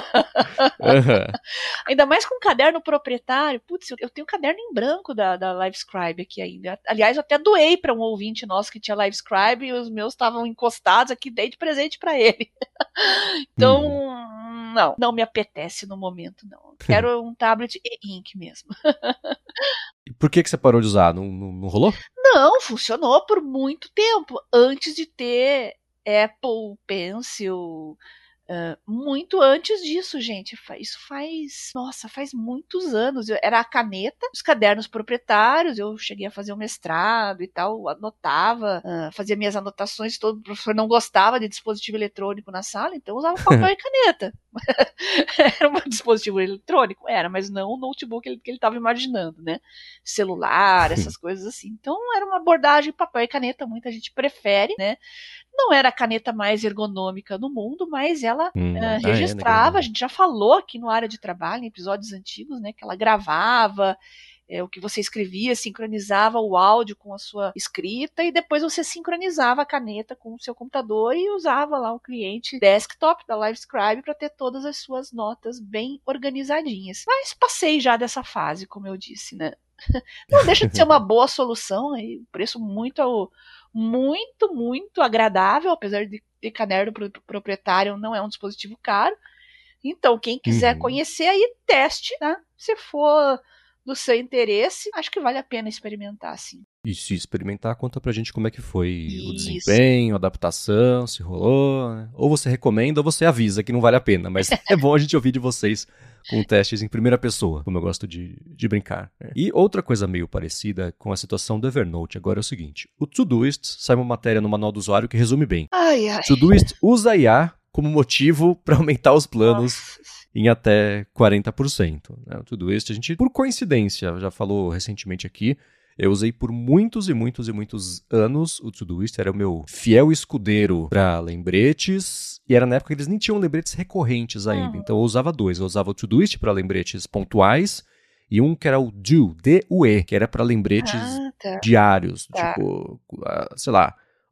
Uhum. Ainda mais com caderno proprietário. Putz, eu tenho um caderno em branco da LiveScribe aqui ainda. Aliás, eu até doei para um ouvinte nosso que tinha LiveScribe e os meus estavam encostados aqui, dei de presente para ele. Então, não me apetece no momento, não. Quero um tablet e-ink mesmo.
E por que você parou de usar? Não rolou?
Não, funcionou por muito tempo. Antes de ter Apple Pencil, muito antes disso, gente. Isso faz muitos anos. Era a caneta, os cadernos proprietários, eu cheguei a fazer um mestrado e tal, anotava, fazia minhas anotações, todo professor não gostava de dispositivo eletrônico na sala, então usava papel e caneta. Era um dispositivo eletrônico? Era, mas não o notebook que ele estava imaginando, né? Celular, essas coisas assim. Então era uma abordagem papel e caneta, muita gente prefere, né? Não era a caneta mais ergonômica do mundo, mas ela registrava, a gente já falou aqui no Área de Trabalho, em episódios antigos, né, que ela gravava o que você escrevia, sincronizava o áudio com a sua escrita e depois você sincronizava a caneta com o seu computador e usava lá o cliente desktop da LiveScribe para ter todas as suas notas bem organizadinhas. Mas passei já dessa fase, como eu disse, né? Não deixa de ser uma boa solução, e preço muito agradável, apesar de ter caderno proprietário, não é um dispositivo caro. Então, quem quiser conhecer, aí teste, né? Se for do seu interesse, acho que vale a pena experimentar, sim.
E se experimentar, conta pra gente como é que foi o desempenho, a adaptação, se rolou, né? Ou você recomenda ou você avisa que não vale a pena, mas é bom a gente ouvir de vocês com testes em primeira pessoa, como eu gosto de brincar. Né? E outra coisa meio parecida com a situação do Evernote agora é o seguinte, o Todoist sai uma matéria no manual do usuário que resume bem. Todoist usa IA como motivo para aumentar os planos em até 40%. Né? O Todoist, a gente, por coincidência, já falou recentemente aqui, eu usei por muitos anos o Todoist, era o meu fiel escudeiro para lembretes, e era na época que eles nem tinham lembretes recorrentes ainda, então eu usava dois, eu usava o Todoist para lembretes pontuais, e um que era o DUE, que era para lembretes diários, tipo, sei lá,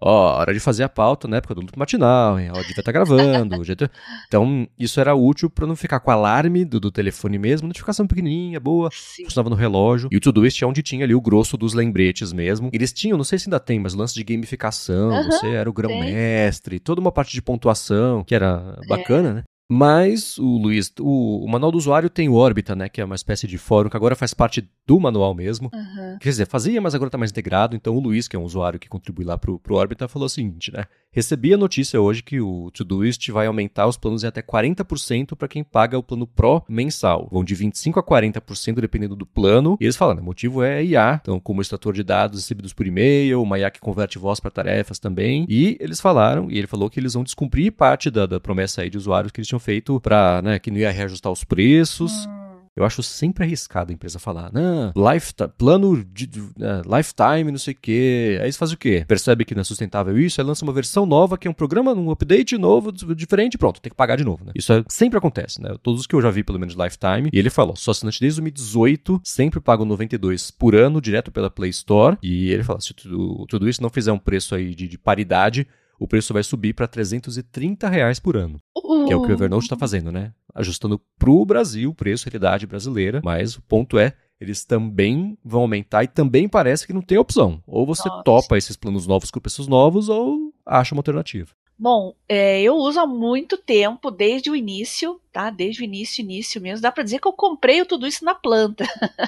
hora de fazer a pauta na época do luto matinal, hein? Devia estar gravando. Então, isso era útil pra não ficar com o alarme do telefone mesmo, notificação pequenininha, boa, funcionava no relógio. E o Todoist é onde tinha ali o grosso dos lembretes mesmo. Eles tinham, não sei se ainda tem, mas lance de gamificação, você era o grão-mestre, toda uma parte de pontuação, que era bacana, né? Mas o Luiz, o manual do usuário tem o Orbita, né, que é uma espécie de fórum que agora faz parte do manual mesmo. Quer dizer, fazia, mas agora tá mais integrado. Então o Luiz, que é um usuário que contribui lá pro Orbita, falou o seguinte, né? Recebi a notícia hoje que o Todoist vai aumentar os planos em até 40% para quem paga o plano Pro mensal. Vão de 25% a 40% dependendo do plano. E eles falam, né, o motivo é IA, então como extrator de dados recebidos por e-mail, uma IA que converte voz para tarefas também. E eles falaram, e ele falou que eles vão descumprir parte da promessa aí de usuários que eles tinham feito para, né, que não ia reajustar os preços. Eu acho sempre arriscado a empresa falar, não, plano de lifetime, não sei o quê. Aí você faz o quê? Percebe que não é sustentável isso, aí lança uma versão nova, que é um programa, um update novo, diferente, pronto, tem que pagar de novo, né? Isso sempre acontece, né? Todos os que eu já vi, pelo menos, lifetime. E ele falou, sou assinante desde 2018, sempre pago 92 por ano, direto pela Play Store. E ele fala, se tudo isso não fizer um preço aí de paridade, o preço vai subir para R$330 por ano. Que é o que o Evernote está fazendo, né? Ajustando pro Brasil o preço, realidade brasileira. Mas o ponto é, eles também vão aumentar e também parece que não tem opção. Ou você topa esses planos novos com preços novos ou acha uma alternativa.
Bom, eu uso há muito tempo, desde o início, tá? Desde o início mesmo. Dá pra dizer que eu comprei tudo isso na planta.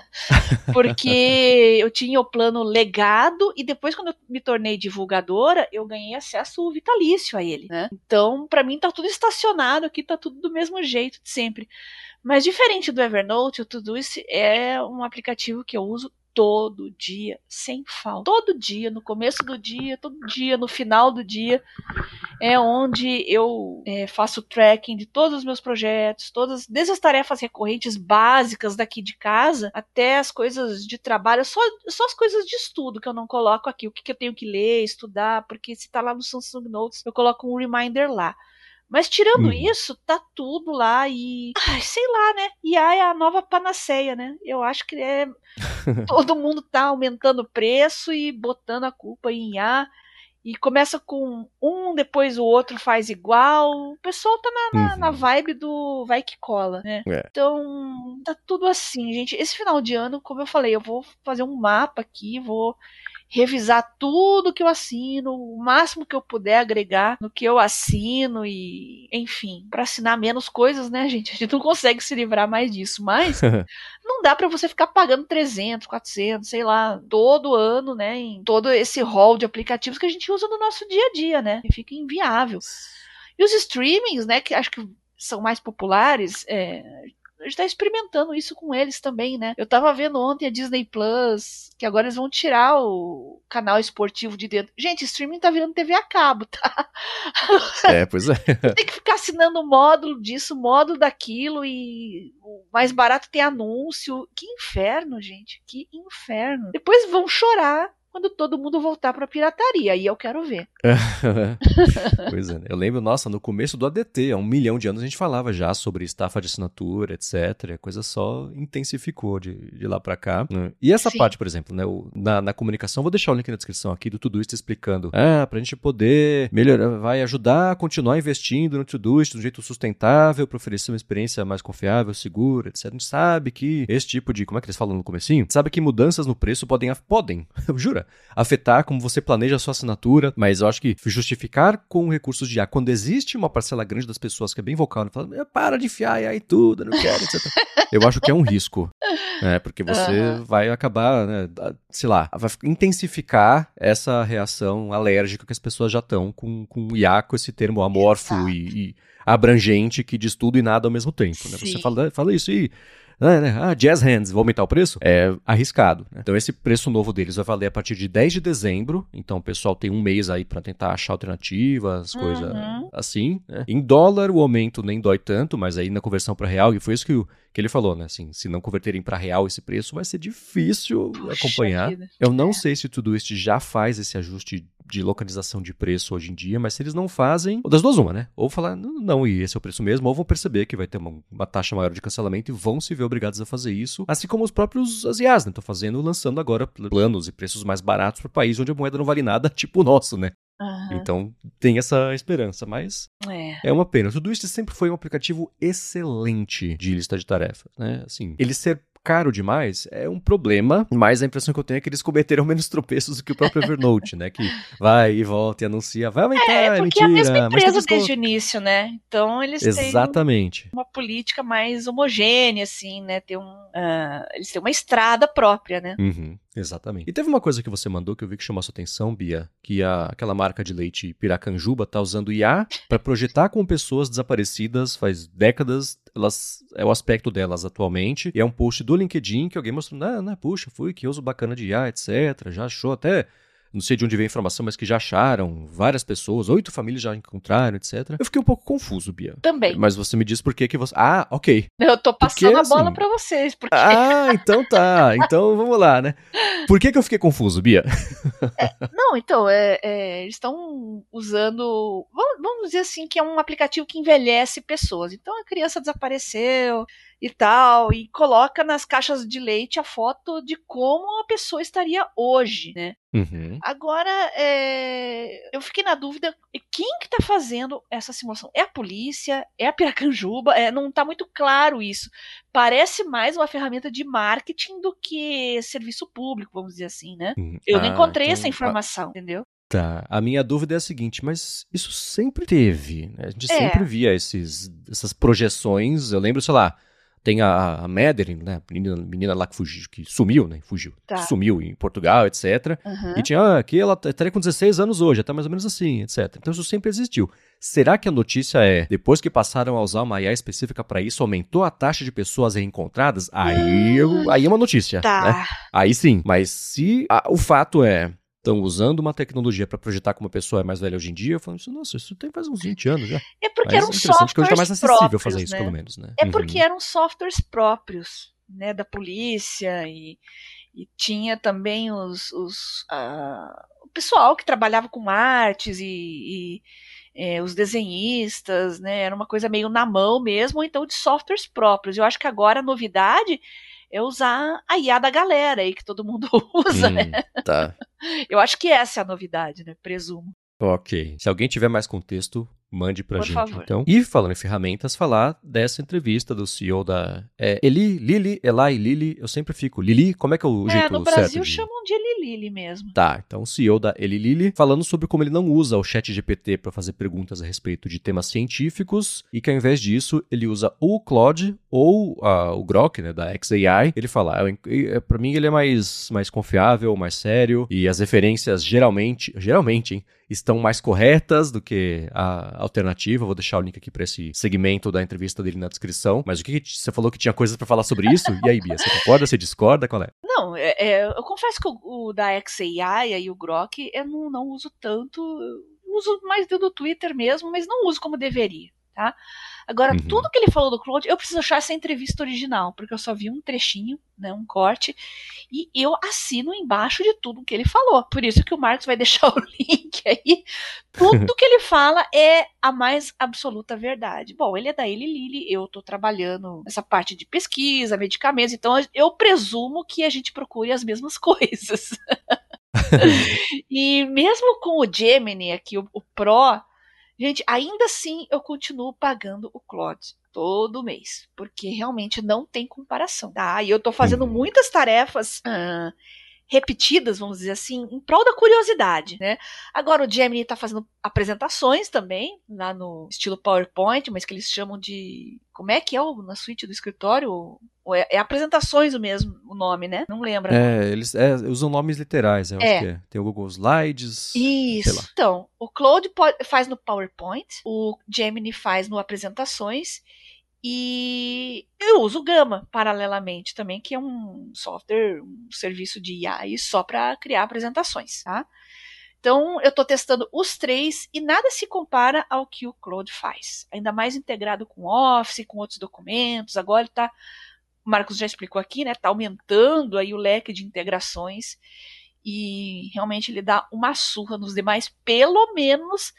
Porque eu tinha o plano legado e depois, quando eu me tornei divulgadora, eu ganhei acesso vitalício a ele, né? Então, pra mim, tá tudo estacionado aqui, tá tudo do mesmo jeito de sempre. Mas diferente do Evernote, o Todoist é um aplicativo que eu uso todo dia, sem falta. Todo dia, no começo do dia, todo dia, no final do dia, é onde eu faço tracking de todos os meus projetos, desde as tarefas recorrentes básicas daqui de casa, até as coisas de trabalho, só as coisas de estudo que eu não coloco aqui, o que eu tenho que ler, estudar, porque se tá lá no Samsung Notes, eu coloco um reminder lá. Mas tirando isso, tá tudo lá e... sei lá, né? IA é a nova panaceia, né? Eu acho que todo mundo tá aumentando o preço e botando a culpa em IA. E começa com depois o outro faz igual. O pessoal tá na vibe do vai que cola, né? Então, tá tudo assim, gente. Esse final de ano, como eu falei, eu vou fazer um mapa aqui, vou revisar tudo que eu assino, o máximo que eu puder agregar no que eu assino e, enfim, para assinar menos coisas, né, gente? A gente não consegue se livrar mais disso, mas não dá para você ficar pagando 300, 400, sei lá, todo ano, né, em todo esse hall de aplicativos que a gente usa no nosso dia a dia, né? E fica inviável. E os streamings, né, que acho que são mais populares, a gente tá experimentando isso com eles também, né? Eu tava vendo ontem a Disney Plus, que agora eles vão tirar o canal esportivo de dentro. Gente, streaming tá virando TV a cabo, tá?
Pois é.
Tem que ficar assinando módulo disso, módulo daquilo, e o mais barato tem anúncio. Que inferno, gente. Que inferno. Depois vão chorar quando todo mundo voltar pra pirataria. Aí eu quero ver.
Pois é. Eu lembro, nossa, no começo do ADT, há 1 milhão de anos, a gente falava já sobre estafa de assinatura, etc. A coisa só intensificou de lá pra cá. E essa parte, por exemplo, né, na comunicação, vou deixar o link na descrição aqui do Todoist explicando. Pra gente poder melhorar, vai ajudar a continuar investindo no Todoist de um jeito sustentável, pra oferecer uma experiência mais confiável, segura, etc. A gente sabe que esse tipo de, como é que eles falam no comecinho? Sabe que mudanças no preço podem, jura, afetar como você planeja a sua assinatura, mas eu acho que justificar com recursos de IA, quando existe uma parcela grande das pessoas que é bem vocal, fala, para de enfiar AI tudo, não quero, etc. Eu acho que é um risco, né, porque você vai acabar, né, sei lá, vai intensificar essa reação alérgica que as pessoas já estão com IA, com esse termo amorfo e abrangente que diz tudo e nada ao mesmo tempo, né? Você fala isso e... Jazz Hands, vai aumentar o preço? É arriscado, né? Então esse preço novo deles vai valer a partir de 10 de dezembro, então o pessoal tem um mês aí pra tentar achar alternativas, coisa assim, né? Em dólar o aumento nem dói tanto, mas aí na conversão pra real, e foi isso que ele falou, né? Assim, se não converterem pra real esse preço, vai ser difícil acompanhar. Vida. Eu não sei se tudo isso já faz esse ajuste de localização de preço hoje em dia, mas se eles não fazem, ou das duas uma, né? Ou falar, não, e esse é o preço mesmo, ou vão perceber que vai ter uma taxa maior de cancelamento e vão se ver obrigados a fazer isso, assim como os próprios IAs, né? Estão lançando agora planos e preços mais baratos para o país onde a moeda não vale nada, tipo o nosso, né? Então tem essa esperança, mas é uma pena. O Todoist sempre foi um aplicativo excelente de lista de tarefas, né? Assim, ele ser caro demais é um problema, mas a impressão que eu tenho é que eles cometeram menos tropeços do que o próprio Evernote, né? Que vai e volta e anuncia, vai aumentar,
porque
mentira,
é a mesma
mas tem
empresa
desconto.
desde o início, né? Então eles
Exatamente.
têm uma política mais homogênea, assim, né? Eles têm uma estrada própria, né?
Exatamente. E teve uma coisa que você mandou que eu vi que chamou a sua atenção, Bia, que aquela marca de leite Piracanjuba tá usando IA para projetar com pessoas desaparecidas faz décadas. É o aspecto delas atualmente. E é um post do LinkedIn que alguém mostrou, puxa, que uso bacana de IA, etc. Já achou até... Não sei de onde veio a informação, mas que já acharam várias pessoas, 8 famílias já encontraram, etc. Eu fiquei um pouco confuso, Bia.
Também.
Mas você me diz por que você... Ah, ok.
Eu tô passando a bola pra vocês. Porque...
Ah, então tá. Então vamos lá, né? Por que eu fiquei confuso, Bia?
Eles estão usando... Vamos dizer assim, que é um aplicativo que envelhece pessoas. Então a criança desapareceu e tal, e coloca nas caixas de leite a foto de como a pessoa estaria hoje, né? Agora, eu fiquei na dúvida, quem que tá fazendo essa simulação? É a polícia? É a Piracanjuba? Não tá muito claro isso. Parece mais uma ferramenta de marketing do que serviço público, vamos dizer assim, né? Eu não encontrei essa informação, entendeu?
Tá, a minha dúvida é a seguinte, mas isso sempre teve, né? A gente sempre via essas projeções, eu lembro, sei lá, tem a Madeline, né, menina lá que sumiu, né, sumiu em Portugal, etc. E tinha aqui, ela estaria com 16 anos hoje, até mais ou menos assim, etc. Então isso sempre existiu. Será que a notícia depois que passaram a usar uma IA específica para isso, aumentou a taxa de pessoas reencontradas? Aí é uma notícia, né? Aí sim, mas se o fato estão usando uma tecnologia para projetar como a pessoa é mais velha hoje em dia, eu falo assim, nossa, isso tem faz uns 20 anos já.
É porque eram softwares
que hoje tá mais acessível
próprios,
fazer isso,
né?
pelo menos, né?
É porque eram softwares próprios, né, da polícia e tinha também o pessoal que trabalhava com artes e os desenhistas, né? Era uma coisa meio na mão mesmo, ou então de softwares próprios. Eu acho que agora a novidade é usar a IA da galera aí que todo mundo usa, né?
Tá.
Eu acho que essa é a novidade, né? Presumo.
Ok. Se alguém tiver mais contexto, mande pra gente,
favor.
Então. E falando em ferramentas, falar dessa entrevista do CEO da Eli Lilly, eu sempre fico, Lili, como é que é o jeito certo?
No Brasil chamam de Eli Lilly mesmo.
Tá, então o CEO da Eli Lilly falando sobre como ele não usa o ChatGPT para fazer perguntas a respeito de temas científicos e que ao invés disso ele usa o Claude ou o Grok, né, da XAI. Ele fala, pra mim ele é mais confiável, mais sério e as referências geralmente, hein, estão mais corretas do que a alternativa. Vou deixar o link aqui para esse segmento da entrevista dele na descrição. Mas o que você falou que tinha coisas para falar sobre isso? E aí, Bia, você concorda? Você discorda? Qual é?
Não, eu confesso que o da XAI e o Grok eu não uso tanto. Eu uso mais do Twitter mesmo, mas não uso como deveria, tá? Agora, tudo que ele falou do Claude, eu preciso achar essa entrevista original, porque eu só vi um trechinho, né, um corte, e eu assino embaixo de tudo que ele falou. Por isso que o Marcos vai deixar o link aí. Tudo que ele fala é a mais absoluta verdade. Bom, ele é da Eli Lilly, eu estou trabalhando nessa parte de pesquisa, medicamentos, então eu presumo que a gente procure as mesmas coisas. E mesmo com o Gemini aqui, o Pro, gente, ainda assim eu continuo pagando o Claude todo mês, porque realmente não tem comparação, tá? E eu tô fazendo muitas tarefas repetidas, vamos dizer assim, em prol da curiosidade, né? Agora o Gemini tá fazendo apresentações também, lá no estilo PowerPoint, mas que eles chamam de... Como é que é na suíte do escritório? É apresentações o nome, né? Não lembro.
Eles usam nomes literais, eu acho que é. Tem o Google Slides.
Isso.
Sei lá.
Então, o Claude faz no PowerPoint, o Gemini faz no apresentações e eu uso o Gama paralelamente também, que é um software, um serviço de IA só para criar apresentações, tá? Então, eu estou testando os três e nada se compara ao que o Claude faz. Ainda mais integrado com Office, com outros documentos. Agora ele está, o Marcos já explicou aqui, né? Está aumentando aí o leque de integrações e realmente ele dá uma surra nos demais, pelo menos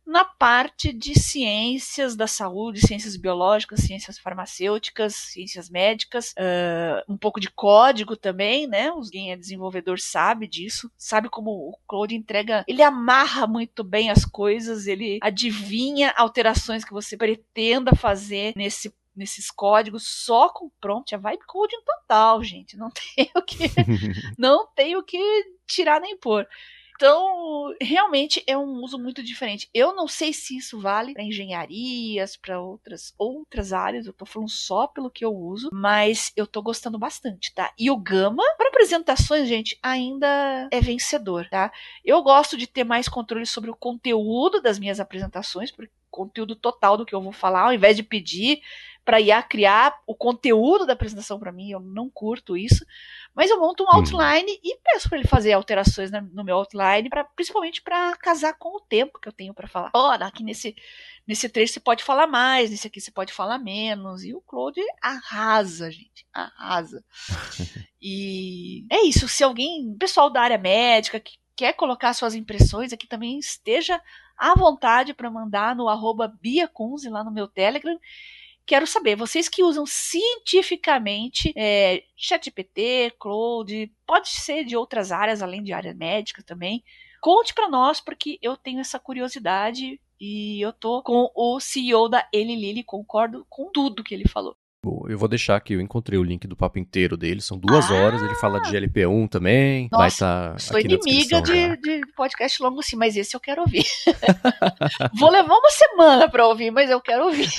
na parte de ciências da saúde, ciências biológicas, ciências farmacêuticas, ciências médicas, um pouco de código também, né? Quem é desenvolvedor sabe disso, sabe como o Claude entrega, ele amarra muito bem as coisas, ele adivinha alterações que você pretenda fazer nesses códigos só com prompt, é vibe coding total, gente, não tem o que tirar nem pôr. Então, realmente é um uso muito diferente. Eu não sei se isso vale para engenharias, para outras áreas, eu tô falando só pelo que eu uso, mas eu tô gostando bastante, tá? E o Gamma, para apresentações, gente, ainda é vencedor, tá? Eu gosto de ter mais controle sobre o conteúdo das minhas apresentações, porque conteúdo total do que eu vou falar, ao invés de pedir para IA criar o conteúdo da apresentação para mim, eu não curto isso, mas eu monto um outline e peço para ele fazer alterações no meu outline, principalmente para casar com o tempo que eu tenho para falar. Aqui nesse trecho você pode falar mais, nesse aqui você pode falar menos, e o Claude arrasa, gente, arrasa. E é isso, se alguém, pessoal da área médica, que quer colocar suas impressões aqui também, esteja à vontade para mandar no @BiaKunze lá no meu Telegram. Quero saber, vocês que usam cientificamente ChatGPT, Claude, pode ser de outras áreas, além de área médica também, conte para nós, porque eu tenho essa curiosidade e eu tô com o CEO da Eli Lilly, concordo com tudo que ele falou.
Bom, eu vou deixar aqui, eu encontrei o link do papo inteiro dele, são 2 horas, ele fala de GLP-1 também,
nossa,
vai estar
sou
aqui na
inimiga
descrição.
de podcast longo assim, mas esse eu quero ouvir. Vou levar uma semana para ouvir, mas eu quero ouvir.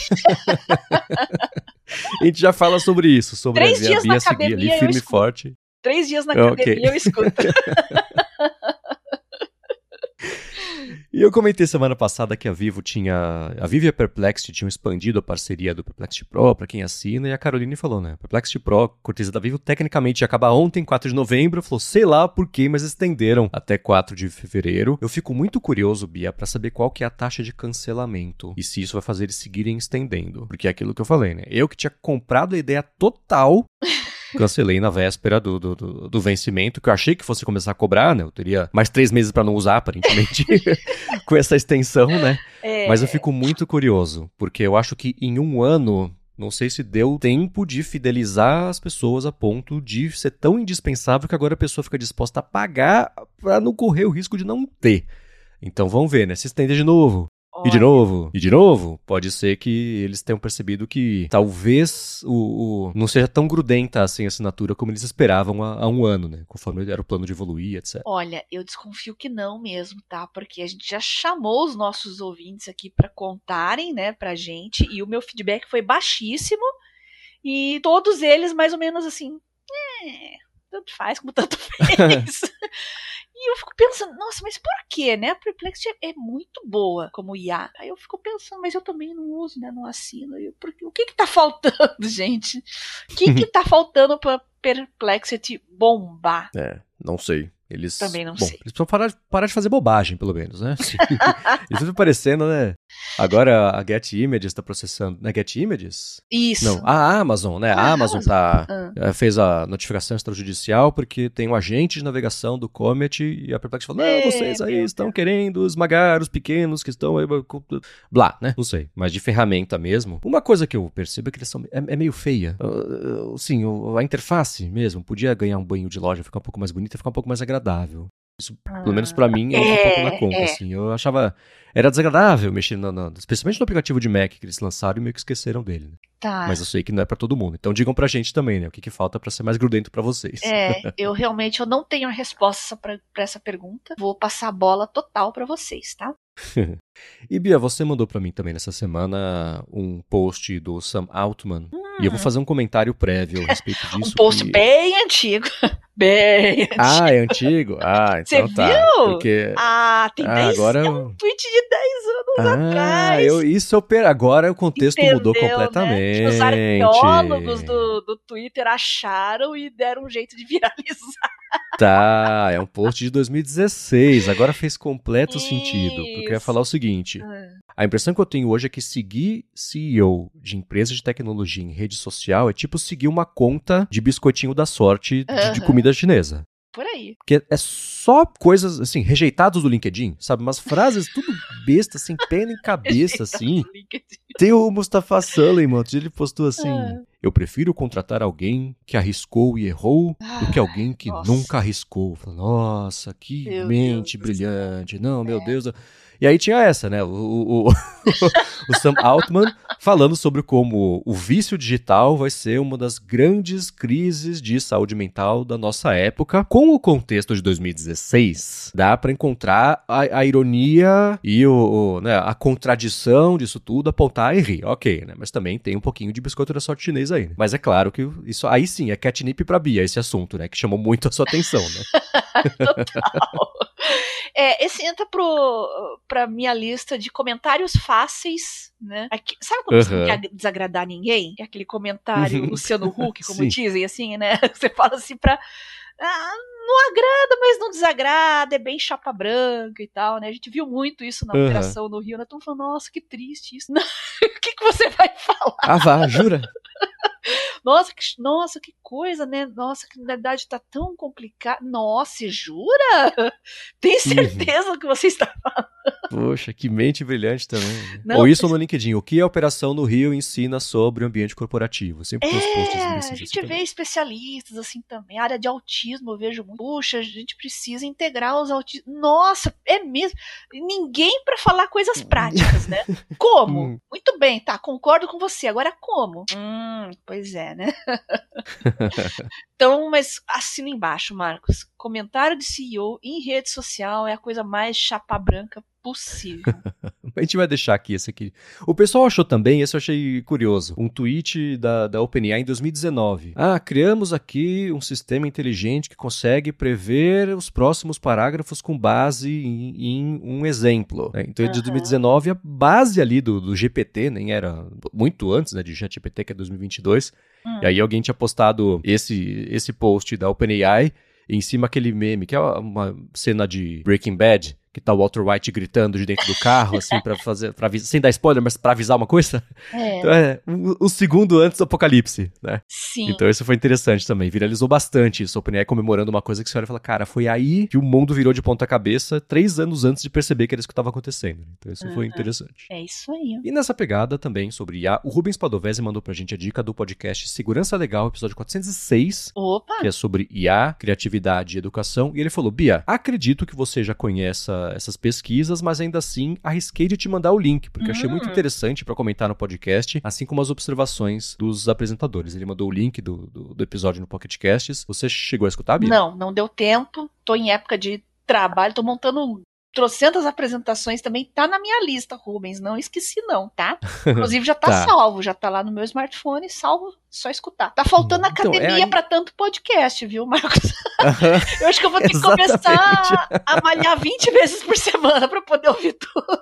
A gente já fala sobre isso, sobre
3 dias
a Bia
na
seguir
academia,
ali, firme e forte.
3 dias na academia eu escuto.
E eu comentei semana passada que a Vivo e a Perplexity tinham expandido a parceria do Perplexity Pro para quem assina, e a Caroline falou, né, Perplexity Pro, cortesia da Vivo, tecnicamente ia acabar ontem, 4 de novembro, falou, sei lá por quê, mas estenderam até 4 de fevereiro. Eu fico muito curioso, Bia, para saber qual que é a taxa de cancelamento e se isso vai fazer eles seguirem estendendo, porque é aquilo que eu falei, né, eu que tinha comprado a ideia total... Cancelei na véspera do vencimento, que eu achei que fosse começar a cobrar, né? Eu teria mais 3 meses para não usar, aparentemente, com essa extensão, né? Mas eu fico muito curioso, porque eu acho que em 1 ano, não sei se deu tempo de fidelizar as pessoas a ponto de ser tão indispensável que agora a pessoa fica disposta a pagar para não correr o risco de não ter. Então vamos ver, né? Se estender de novo. E de novo, pode ser que eles tenham percebido que talvez não seja tão grudenta assim a assinatura como eles esperavam há 1 ano, né? Conforme era o plano de evoluir, etc.
Olha, eu desconfio que não mesmo, tá? Porque a gente já chamou os nossos ouvintes aqui para contarem, né, pra gente, e o meu feedback foi baixíssimo, e todos eles mais ou menos assim, tanto faz como tanto fez. E eu fico pensando, nossa, mas por quê, né? A Perplexity é muito boa como IA. Aí eu fico pensando, mas eu também não uso, né? Não assino. O que tá faltando, gente? O que tá faltando pra Perplexity bombar?
Não sei.
Também não sei.
Eles precisam parar de fazer bobagem, pelo menos, né? Assim, eles estão parecendo, né? Agora a Get Images está processando. Não é Get Images?
Isso.
Não, a Amazon, né? A Amazon fez a notificação extrajudicial porque tem um agente de navegação do Comet e a Perplexity falou, não, vocês aí estão querendo esmagar os pequenos que estão aí, blá, né? Não sei, mas de ferramenta mesmo. Uma coisa que eu percebo é que eles são é meio feia. Sim, a interface mesmo podia ganhar um banho de loja, ficar um pouco mais bonita, ficar um pouco mais agradável. Isso, pelo menos pra mim, é um pouco na conta, assim. Eu achava... Era desagradável mexer especialmente no aplicativo de Mac que eles lançaram e meio que esqueceram dele, né?
Tá.
Mas eu sei que não é pra todo mundo. Então digam pra gente também, né? O que falta pra ser mais grudento pra vocês.
Eu realmente não tenho a resposta pra essa pergunta. Vou passar a bola total pra vocês, tá?
E Bia, você mandou pra mim também nessa semana um post do Sam Altman. E eu vou fazer um comentário prévio a respeito disso.
Um post bem antigo. Bem antigo.
Ah, é antigo? Ah, então
você
tá.
Viu?
Porque...
tem 10
agora...
é um tweet de 10 anos atrás.
Agora o contexto mudou completamente.
Né? Os arqueólogos do Twitter acharam e deram um jeito de viralizar.
Tá, é um post de 2016, agora fez completo sentido, porque eu ia falar o seguinte, a impressão que eu tenho hoje é que seguir CEO de empresa de tecnologia em rede social é tipo seguir uma conta de biscoitinho da sorte de comida chinesa.
por aí.
Porque é só coisas, assim, rejeitados do LinkedIn, sabe? Umas frases tudo besta, sem pé nem cabeça, assim. Tem o Mustafa Suleyman, ele postou assim: eu prefiro contratar alguém que arriscou e errou do que alguém que nunca arriscou. Nossa, que mente brilhante. Não, meu Deus. E aí tinha essa, né? O Sam Altman falando sobre como o vício digital vai ser uma das grandes crises de saúde mental da nossa época. Com o contexto de 2016, dá pra encontrar a ironia e né, a contradição disso tudo, apontar e rir. Ok, né? Mas também tem um pouquinho de biscoito da sorte chinês aí, né? Mas é claro que isso aí sim é catnip pra Bia, esse assunto, né? Que chamou muito a sua atenção, né?
Total. Esse entra pra minha lista de comentários fáceis, né? Aqui, sabe quando você não quer desagradar ninguém? É aquele comentário Luciano Huck, como dizem, assim, né? Você fala assim não agrada, mas não desagrada, é bem chapa branca e tal, né? A gente viu muito isso na operação no Rio, né? Estão falando, nossa, que triste isso. O que você vai falar?
Ah, vá, jura?
Nossa, que coisa, né? Nossa, que na verdade tá tão complicado. Nossa, jura? Tem certeza que você está falando?
Poxa, que mente brilhante também. Né? Ou isso no LinkedIn. O que a Operação no Rio ensina sobre o ambiente corporativo? Sempre tem uns posts desses.
A gente vê especialistas assim também. A área de autismo eu vejo muito. Puxa, a gente precisa integrar os autistas. Nossa, é mesmo. Ninguém para falar coisas práticas, né? Como? Muito bem, tá, concordo com você. Agora como? Pois é, né? Então, mas assina embaixo, Marcos. Comentário de CEO em rede social é a coisa mais chapa branca possível.
A gente vai deixar aqui esse aqui. O pessoal achou também, esse eu achei curioso, um tweet da OpenAI em 2019. Criamos aqui um sistema inteligente que consegue prever os próximos parágrafos com base em um exemplo. Então, em 2019, a base ali do GPT, nem era muito antes, né, de ChatGPT, que é 2022, e aí alguém tinha postado esse post da OpenAI, em cima aquele meme, que é uma cena de Breaking Bad, que tá o Walter White gritando de dentro do carro, assim, sem dar spoiler, mas pra avisar uma coisa. Então um segundo antes do apocalipse, né?
Sim.
Então isso foi interessante também, viralizou bastante isso, o OpenAI comemorando uma coisa que você olha e fala, cara, foi aí que o mundo virou de ponta cabeça 3 anos antes de perceber que era isso que estava acontecendo. Então isso foi interessante.
É isso aí.
E nessa pegada também sobre IA, o Rubens Padovese mandou pra gente a dica do podcast Segurança Legal, episódio 406, que é sobre IA, criatividade e educação, e ele falou, Bia, acredito que você já conheça essas pesquisas, mas ainda assim arrisquei de te mandar o link, porque eu achei muito interessante para comentar no podcast, assim como as observações dos apresentadores. Ele mandou o link do episódio no Pocket Casts. Você chegou a escutar, Bia?
Não deu tempo. Tô em época de trabalho, tô montando trocentas apresentações, também tá na minha lista, Rubens, não esqueci não, tá? Inclusive já tá salvo, já tá lá no meu smartphone, salvo, só escutar. Tá faltando academia pra tanto podcast, viu, Marcos? Eu acho que eu vou ter que começar a malhar 20 vezes por semana pra poder ouvir tudo.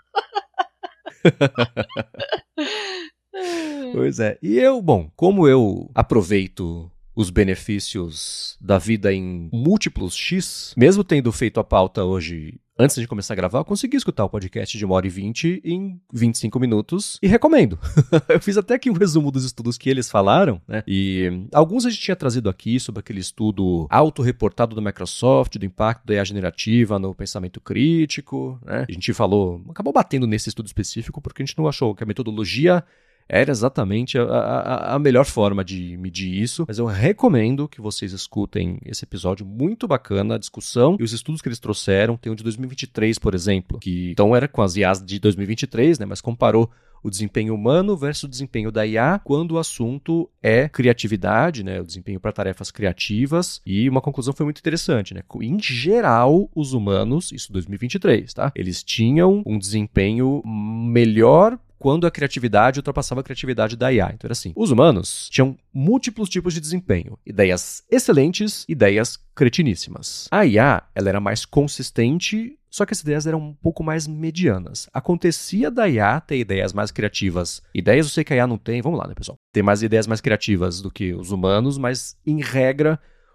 Pois é, e como eu aproveito os benefícios da vida em múltiplos X, mesmo tendo feito a pauta hoje antes de começar a gravar, eu consegui escutar o podcast de 1h20 em 25 minutos e recomendo. Eu fiz até aqui um resumo dos estudos que eles falaram, né? E alguns a gente tinha trazido aqui sobre aquele estudo autorreportado da Microsoft, do impacto da IA generativa no pensamento crítico, né? A gente acabou batendo nesse estudo específico porque a gente não achou que a metodologia era exatamente a melhor forma de medir isso, mas eu recomendo que vocês escutem esse episódio, muito bacana, a discussão e os estudos que eles trouxeram. Tem um de 2023, por exemplo, que então era com as IAs de 2023, né, mas comparou o desempenho humano versus o desempenho da IA quando o assunto é criatividade, né, o desempenho para tarefas criativas, e uma conclusão foi muito interessante, né? Em geral, os humanos, isso 2023, tá? Eles tinham um desempenho melhor quando a criatividade ultrapassava a criatividade da IA. Então era assim, os humanos tinham múltiplos tipos de desempenho, ideias excelentes, ideias cretiníssimas. A IA, ela era mais consistente, só que as ideias eram um pouco mais medianas. Acontecia da IA ter ideias mais criativas. Ideias eu sei que a IA não tem, vamos lá, né, pessoal? Tem mais ideias mais criativas do que os humanos, mas, em regra,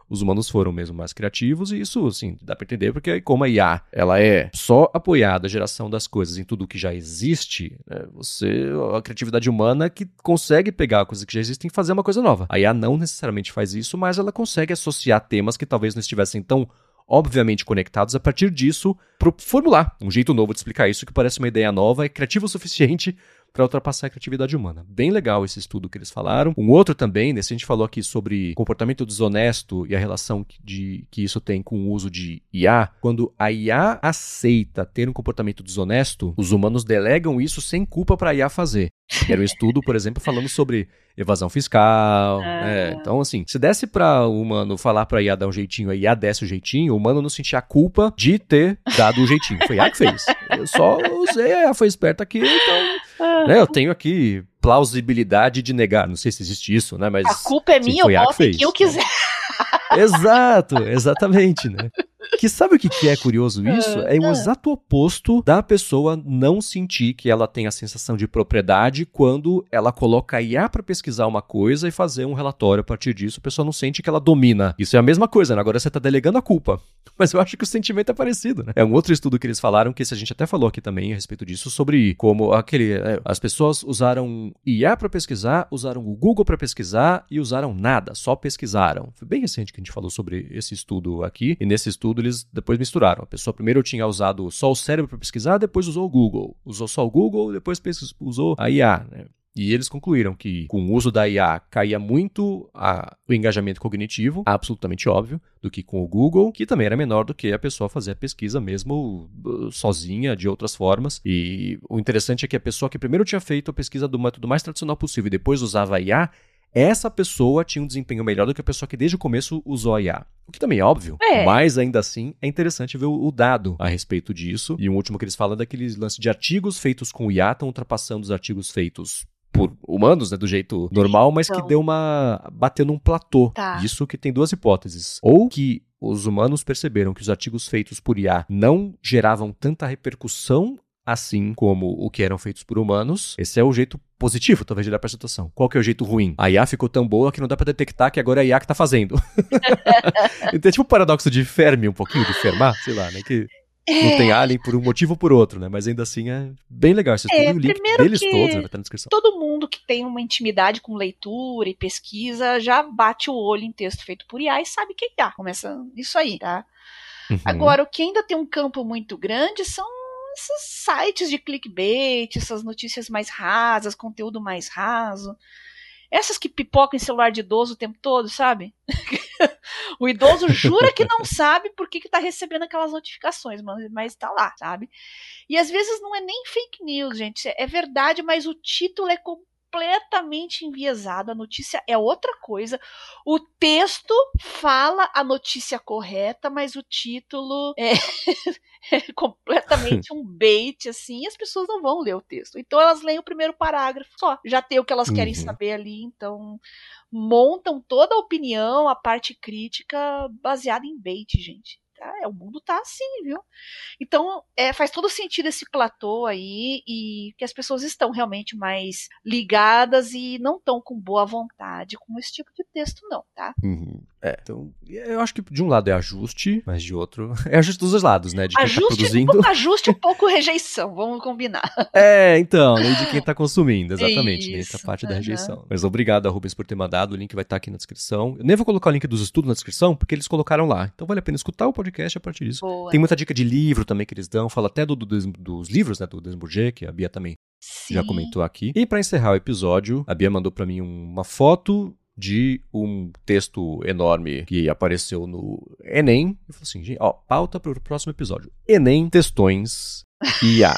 os humanos foram mesmo mais criativos, e isso, assim, dá pra entender, porque como a IA, ela é só apoiada a geração das coisas em tudo que já existe, né, a criatividade humana que consegue pegar coisas que já existem e fazer uma coisa nova. A IA não necessariamente faz isso, mas ela consegue associar temas que talvez não estivessem tão obviamente conectados a partir disso, formular um jeito novo de explicar isso que parece uma ideia nova, é criativo o suficiente para ultrapassar a criatividade humana. Bem legal esse estudo que eles falaram. Um outro também, nesse a gente falou aqui sobre comportamento desonesto e a relação que isso tem com o uso de IA. Quando a IA aceita ter um comportamento desonesto, os humanos delegam isso sem culpa para a IA fazer. Era um estudo, por exemplo, falando sobre evasão fiscal. Então, assim, se desse para o humano falar para a IA dar um jeitinho, a IA desse o jeitinho, o humano não sentia a culpa de ter dado o jeitinho. Foi a IA que fez. Eu só usei, a IA foi esperta aqui, então... eu tenho aqui plausibilidade de negar. Não sei se existe isso, né? Mas
a culpa é minha, eu boto o que eu quiser.
Exato, exatamente, né? Que sabe o que é curioso isso? É o exato oposto da pessoa não sentir que ela tem a sensação de propriedade quando ela coloca a IA para pesquisar uma coisa e fazer um relatório a partir disso, a pessoa não sente que ela domina. Isso é a mesma coisa, né? Agora você tá delegando a culpa. Mas eu acho que o sentimento é parecido, né? É um outro estudo que eles falaram, que esse a gente até falou aqui também a respeito disso, sobre como as pessoas usaram IA para pesquisar, usaram o Google para pesquisar e usaram nada, só pesquisaram. Foi bem recente que a gente falou sobre esse estudo aqui, e nesse estudo eles depois misturaram. A pessoa primeiro tinha usado só o cérebro para pesquisar, depois usou o Google. Usou só o Google, depois usou a IA, né? E eles concluíram que com o uso da IA caía muito o engajamento cognitivo, absolutamente óbvio, do que com o Google, que também era menor do que a pessoa fazer a pesquisa mesmo sozinha, de outras formas. E o interessante é que a pessoa que primeiro tinha feito a pesquisa do método mais tradicional possível e depois usava a IA, essa pessoa tinha um desempenho melhor do que a pessoa que desde o começo usou a IA. O que também é óbvio, mas ainda assim é interessante ver o dado a respeito disso. E um último que eles falam é daqueles lances de artigos feitos com IA estão ultrapassando os artigos feitos por humanos, né, do jeito normal, mas que bateu num platô. Isso que tem duas hipóteses. Ou que os humanos perceberam que os artigos feitos por IA não geravam tanta repercussão assim como o que eram feitos por humanos. Esse é o jeito positivo, talvez, de dar para a situação. Qual que é o jeito ruim? A IA ficou tão boa que não dá para detectar que agora é a IA que tá fazendo. Então é tipo o paradoxo de Fermi, um pouquinho, de Fermat, sei lá, né, que não tem alien por um motivo ou por outro, né? Mas ainda assim é bem legal esse estudo. O link deles todos vai estar na descrição.
Todo mundo que tem uma intimidade com leitura e pesquisa já bate o olho em texto feito por IA e sabe que é IA. Começa isso aí, tá? Agora, o que ainda tem um campo muito grande são esses sites de clickbait, essas notícias mais rasas, conteúdo mais raso. Essas que pipocam em celular de idoso o tempo todo, sabe? O idoso jura que não sabe por que tá recebendo aquelas notificações, mas tá lá, sabe? E às vezes não é nem fake news, gente. É verdade, mas o título é completamente enviesado. A notícia é outra coisa. O texto fala a notícia correta, mas o título é completamente um bait, assim, e as pessoas não vão ler o texto. Então elas leem o primeiro parágrafo só. Já tem o que elas querem saber ali, então montam toda a opinião, a parte crítica baseada em bait, gente. O mundo tá assim, viu? Então, faz todo sentido esse platô aí e que as pessoas estão realmente mais ligadas e não estão com boa vontade com esse tipo de texto, não, tá?
Então, eu acho que de um lado é ajuste, mas de outro é ajuste dos dois lados, né? De quem
ajuste,
tá produzindo.
Ajuste um pouco rejeição, vamos combinar.
Então, né? De quem tá consumindo, exatamente, né? Essa parte da rejeição. Mas obrigado a Rubens por ter mandado, o link vai estar aqui na descrição. Eu nem vou colocar o link dos estudos na descrição, porque eles colocaram lá. Então vale a pena escutar o podcast a partir disso.
Boa.
Tem muita dica de livro também que eles dão, fala até dos livros, né? Do Desbourget, que a Bia também já comentou aqui. E pra encerrar o episódio, a Bia mandou pra mim uma foto de um texto enorme que apareceu no Enem. Eu falei assim, gente, pauta para o próximo episódio. Enem, textões e IA.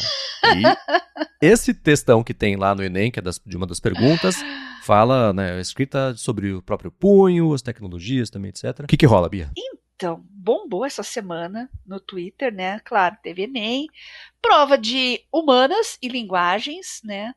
E esse textão que tem lá no Enem, que é de uma das perguntas, fala, né, escrita sobre o próprio punho, as tecnologias também, etc. O que rola, Bia?
Então, bombou essa semana no Twitter, né? Claro, teve Enem, prova de humanas e linguagens, né?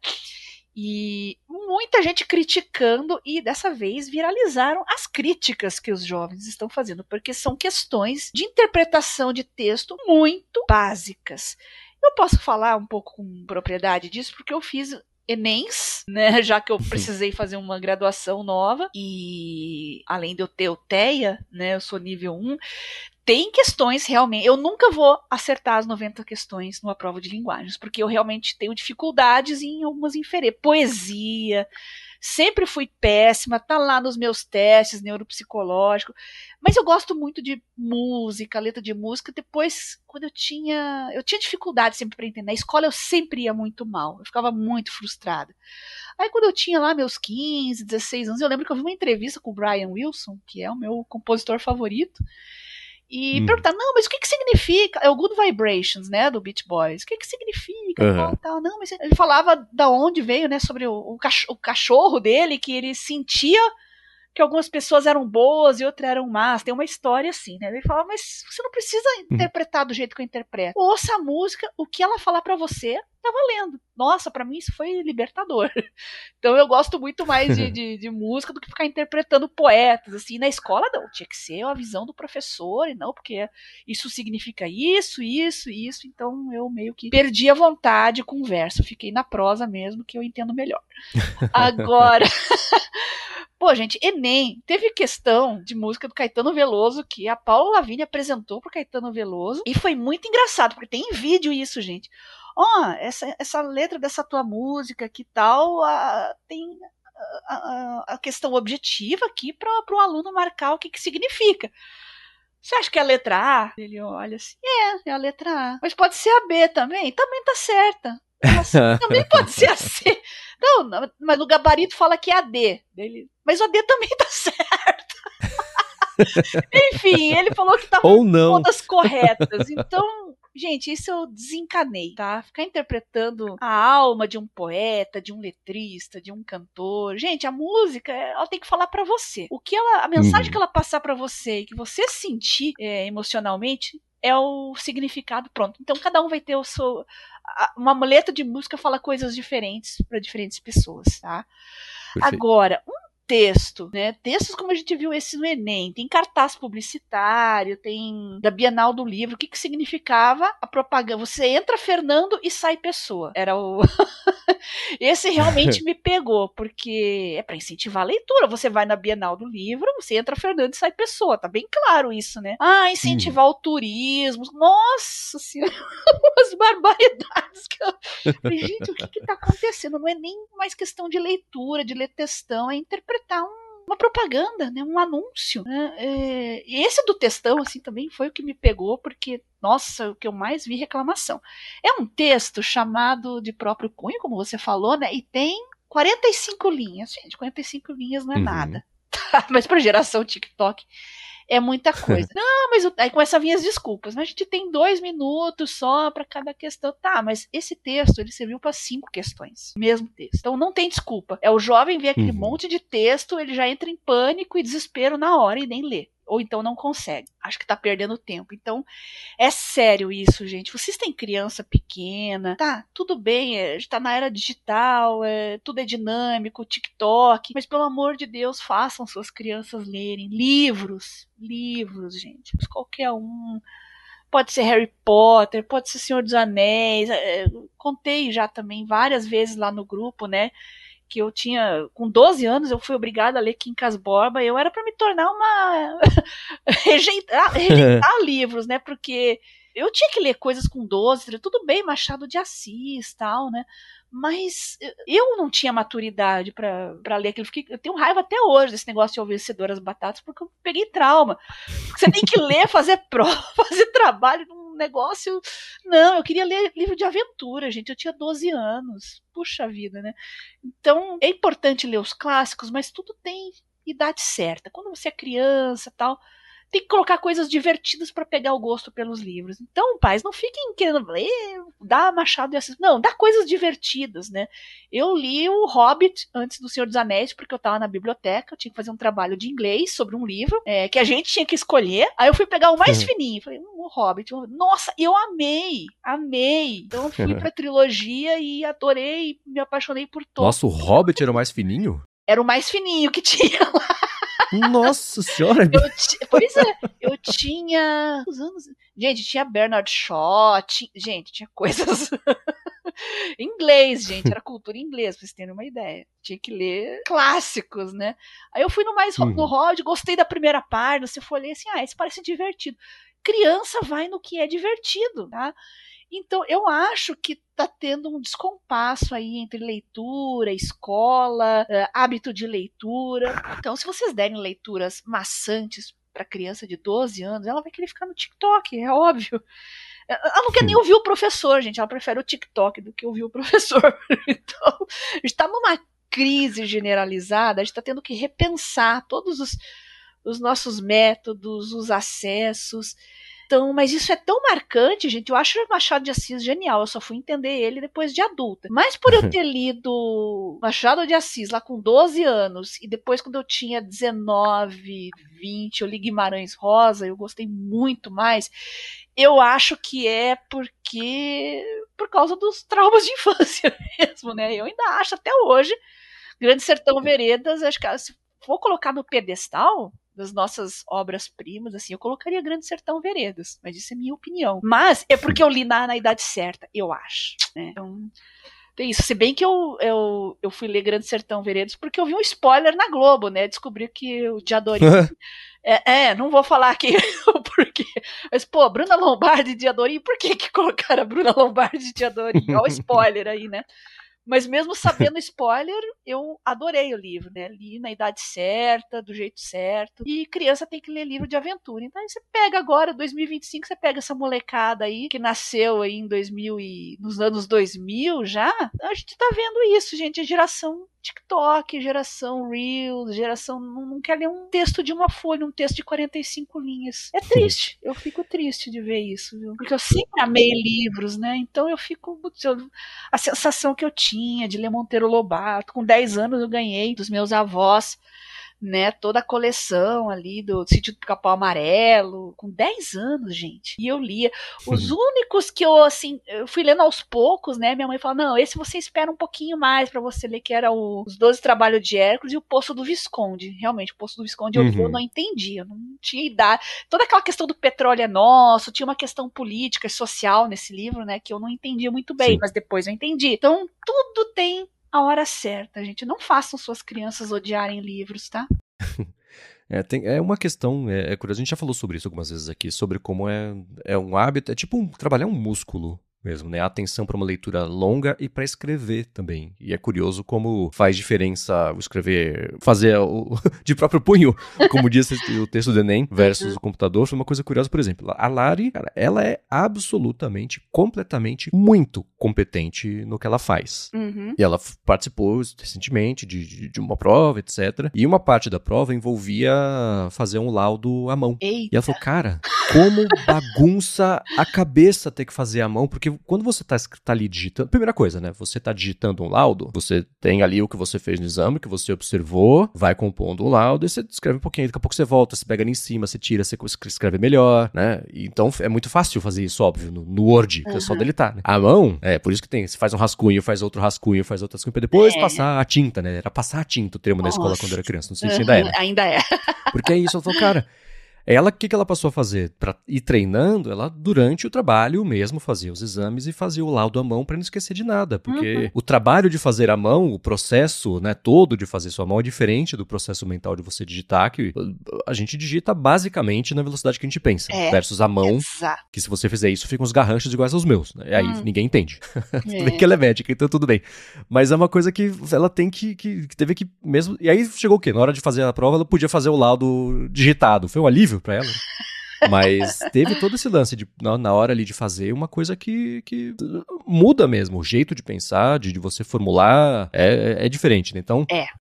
E muita gente criticando, e dessa vez viralizaram as críticas que os jovens estão fazendo, porque são questões de interpretação de texto muito básicas. Eu posso falar um pouco com propriedade disso, porque eu fiz
Enems, né, já que eu precisei fazer uma graduação nova, e além de eu ter o TEA, né, eu sou nível 1, tem questões realmente, eu nunca vou acertar as 90 questões numa prova de linguagens, porque eu realmente tenho dificuldades em algumas inferir. Poesia, sempre fui péssima, tá lá nos meus testes neuropsicológicos, mas eu gosto muito de música, letra de música. Depois, quando eu tinha dificuldade sempre para entender, na escola eu sempre ia muito mal, eu ficava muito frustrada. Aí quando eu tinha lá meus 15, 16 anos, eu lembro que eu vi uma entrevista com o Brian Wilson, que é o meu compositor favorito, e perguntar, não, mas o que significa? É o Good Vibrations, né, do Beach Boys. O que significa? Tal. Não, mas ele falava da onde veio, né, sobre o cachorro dele, que ele sentia que algumas pessoas eram boas e outras eram más. Tem uma história assim, né? Ele fala, mas você não precisa interpretar do jeito que eu interpreto. Ouça a música, o que ela falar pra você, tá valendo. Nossa, pra mim isso foi libertador. Então eu gosto muito mais de música do que ficar interpretando poetas, assim. Na escola não, tinha que ser a visão do professor, e não, porque isso significa isso. Então eu meio que perdi a vontade com o verso. Fiquei na prosa mesmo, que eu entendo melhor. Agora... Pô, gente, Enem, teve questão de música do Caetano Veloso que a Paula Lavigne apresentou pro Caetano Veloso e foi muito engraçado, porque tem vídeo isso, gente. Ó, essa letra dessa tua música, que tal, tem a questão objetiva aqui para o aluno marcar o que significa. Você acha que é a letra A? Ele olha assim, é a letra A. Mas pode ser a B também? Também tá certa. Nossa, também pode ser a C. Não, mas no gabarito fala que é a D. Mas a D também tá certa. Enfim, ele falou que estavam todas corretas. Então, gente, isso eu desencanei, tá? Ficar interpretando a alma de um poeta, de um letrista, de um cantor. Gente, a música, ela tem que falar pra você. A mensagem que ela passar pra você e que você sentir emocionalmente é o significado, pronto. Então, cada um vai ter o seu... Uma letra de música fala coisas diferentes para diferentes pessoas, tá? Perfeito. Agora, texto, né? Textos como a gente viu esse no Enem, tem cartaz publicitário, tem da Bienal do Livro, o que significava a propaganda? Você entra Fernando e sai Pessoa. Era o... Esse realmente me pegou, porque é para incentivar a leitura. Você vai na Bienal do Livro, você entra Fernando e sai Pessoa. Tá bem claro isso, né? Incentivar o turismo. Nossa Senhora, umas barbaridades que eu... Gente, o que tá acontecendo? Não é nem mais questão de leitura, de ler textão, é interpretar uma propaganda, né, um anúncio, né? E esse do textão, assim, também foi o que me pegou, porque, nossa, o que eu mais vi reclamação. É um texto chamado de próprio cunho, como você falou, né, e tem 45 linhas, gente, 45 linhas não é nada, tá? Mas para geração TikTok é muita coisa. Não, mas aí começa a vir as desculpas. Mas a gente tem 2 minutos só para cada questão. Tá, mas esse texto, ele serviu para 5 questões. Mesmo texto. Então não tem desculpa. É o jovem ver aquele monte de texto, ele já entra em pânico e desespero na hora e nem lê. Ou então não consegue. Acho que tá perdendo tempo. Então, é sério isso, gente. Vocês têm criança pequena, tá, tudo bem, a gente tá na era digital, tudo é dinâmico, TikTok, mas pelo amor de Deus, façam suas crianças lerem livros, gente. Qualquer um. Pode ser Harry Potter, pode ser Senhor dos Anéis. Contei já também várias vezes lá no grupo, né? Que eu tinha, com 12 anos, eu fui obrigada a ler Quincas Borba, eu era para me tornar uma... rejeitar livros, né, porque eu tinha que ler coisas com 12, tudo bem, Machado de Assis, tal, né, mas eu não tinha maturidade para ler aquilo. Eu tenho raiva até hoje desse negócio de ouvir Vencedor as Batatas, porque eu peguei trauma. Você tem que ler, fazer prova, fazer trabalho num negócio... Não, eu queria ler livro de aventura, gente, eu tinha 12 anos. Puxa vida, né? Então, é importante ler os clássicos, mas tudo tem idade certa. Quando você é criança e tal... tem que colocar coisas divertidas para pegar o gosto pelos livros. Então, pais, não fiquem querendo ler, dá Machado de Assis. Não, dá coisas divertidas, né? Eu li o Hobbit antes do Senhor dos Anéis, porque eu tava na biblioteca, eu tinha que fazer um trabalho de inglês sobre um livro, que a gente tinha que escolher. Aí eu fui pegar o mais fininho, falei, o Hobbit. Nossa, eu amei. Então eu fui pra trilogia e adorei, me apaixonei por todos.
Nossa, o Hobbit era o mais fininho?
Era o mais fininho que tinha lá.
Nossa senhora!
Pois é, eu tinha... Gente, tinha Bernard Shaw, gente, tinha coisas... Inglês, gente, era cultura inglesa, pra vocês terem uma ideia. Tinha que ler clássicos, né? Aí eu fui no Rod, gostei da primeira página, você folhei assim, isso parece divertido. Criança vai no que é divertido, tá? Então, eu acho que está tendo um descompasso aí entre leitura, escola, hábito de leitura. Então, se vocês derem leituras maçantes para criança de 12 anos, ela vai querer ficar no TikTok, é óbvio. Ela não quer nem ouvir o professor, gente. Ela prefere o TikTok do que ouvir o professor. Então, a gente está numa crise generalizada, a gente está tendo que repensar todos os nossos métodos, os acessos. Então, mas isso é tão marcante, gente. Eu acho o Machado de Assis genial. Eu só fui entender ele depois de adulta. Mas por eu ter lido Machado de Assis lá com 12 anos e depois quando eu tinha 19, 20, eu li Guimarães Rosa, eu gostei muito mais. Eu acho que é por causa dos traumas de infância mesmo, né? Eu ainda acho até hoje Grande Sertão Veredas, acho que se for colocar no pedestal das nossas obras-primas, assim, eu colocaria Grande Sertão Veredas, mas isso é minha opinião. Mas é porque eu li na idade certa, eu acho, né? Então, tem isso. Se bem que eu fui ler Grande Sertão Veredas porque eu vi um spoiler na Globo, né? Descobri que o Diadorim... não vou falar aqui o porquê. Mas, Bruna Lombardi e Diadorim, por que colocaram a Bruna Lombardi e Diadorim? Olha o spoiler aí, né? Mas mesmo sabendo spoiler, eu adorei o livro, né? Li na idade certa, do jeito certo. E criança tem que ler livro de aventura. Então aí você pega agora, 2025, você pega essa molecada aí, que nasceu aí em nos anos 2000 já. A gente tá vendo isso, gente. A geração TikTok, geração Reels, geração não quer ler um texto de uma folha, um texto de 45 linhas. É triste. Eu fico triste de ver isso, viu? Porque eu sempre amei livros, né? Então eu fico... A sensação que eu tinha de ler Monteiro Lobato. Com 10 anos eu ganhei dos meus avós, né, toda a coleção ali do Sítio do Pica-Pau Amarelo, com 10 anos, gente, e eu lia. Os únicos que eu fui lendo aos poucos, né, minha mãe falou, não, esse você espera um pouquinho mais pra você ler, que era os 12 Trabalhos de Hércules e o Poço do Visconde. Realmente, o Poço do Visconde eu não entendi, eu não tinha idade. Toda aquela questão do petróleo é nosso, tinha uma questão política e social nesse livro, né, que eu não entendia muito bem, mas depois eu entendi. Então, tudo tem a hora certa, gente. Não façam suas crianças odiarem livros, tá?
É uma questão, é curioso, a gente já falou sobre isso algumas vezes aqui, sobre como é um hábito, é tipo trabalhar um músculo mesmo, né? A atenção para uma leitura longa e para escrever também. E é curioso como faz diferença o escrever, fazer de próprio punho, como diz o texto do Enem versus o computador. Foi uma coisa curiosa, por exemplo, a Lari, cara, ela é absolutamente, completamente, muito competente no que ela faz. E ela participou recentemente de uma prova, etc. E uma parte da prova envolvia fazer um laudo à mão.
Eita.
E ela falou, cara, como bagunça a cabeça ter que fazer à mão, porque quando você tá ali digitando, primeira coisa, né, você tá digitando um laudo, você tem ali o que você fez no exame, o que você observou, vai compondo um laudo, e você escreve um pouquinho, daqui a pouco você volta, você pega ali em cima, você tira, você escreve melhor, né, então é muito fácil fazer isso, óbvio, no Word, que é só deletar, né. A mão, por isso que você faz um rascunho, faz outro rascunho, pra depois passar a tinta, né, era passar a tinta o termo na escola quando era criança, não sei se ainda é.
Ainda é.
Porque é isso, ela falou, cara... O que ela passou a fazer? Para ir treinando, ela durante o trabalho mesmo fazia os exames e fazia o laudo à mão para não esquecer de nada, porque o trabalho de fazer à mão, o processo, né, todo de fazer sua mão é diferente do processo mental de você digitar, que a gente digita basicamente na velocidade que a gente pensa, versus a mão, que se você fizer isso, ficam uns garranchos iguais aos meus, né? E aí ninguém entende. Tudo bem que ela é médica, então tudo bem. Mas é uma coisa que ela tem que teve que mesmo... E aí chegou o quê? Na hora de fazer a prova, ela podia fazer o laudo digitado. Foi um alívio pra ela. Mas teve todo esse lance de, na hora ali de fazer uma coisa que muda mesmo. O jeito de pensar, de você formular é diferente, né? Então,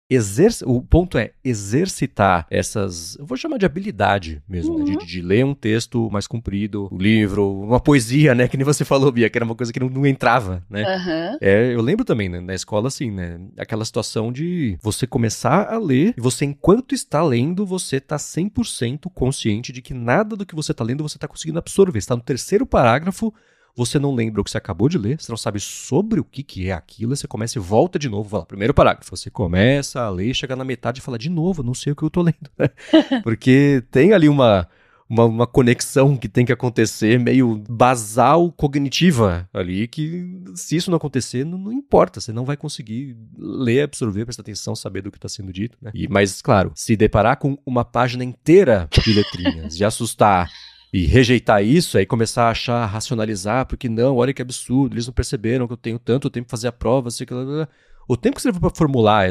o ponto é exercitar essas, eu vou chamar de habilidade mesmo, né? De ler um texto mais comprido, um livro, uma poesia, né? Que nem você falou, Bia, que era uma coisa que não entrava, né? Eu lembro também, né, na escola, assim, né? Aquela situação de você começar a ler e você, enquanto está lendo, você tá 100% consciente de que nada do que você tá lendo você tá conseguindo absorver. Você tá no terceiro parágrafo, você não lembra o que você acabou de ler, você não sabe sobre o que é aquilo, você começa e volta de novo, vai lá, primeiro parágrafo, você começa a ler, chega na metade e fala de novo, não sei o que eu tô lendo, né? Porque tem ali uma uma conexão que tem que acontecer meio basal, cognitiva ali, que se isso não acontecer, não importa, você não vai conseguir ler, absorver, prestar atenção, saber do que está sendo dito, né? Mas, claro, se deparar com uma página inteira de letrinhas, de assustar e rejeitar isso, aí começar a achar, racionalizar, porque não, olha que absurdo, eles não perceberam que eu tenho tanto tempo para fazer a prova, sei que... O tempo que você levou para formular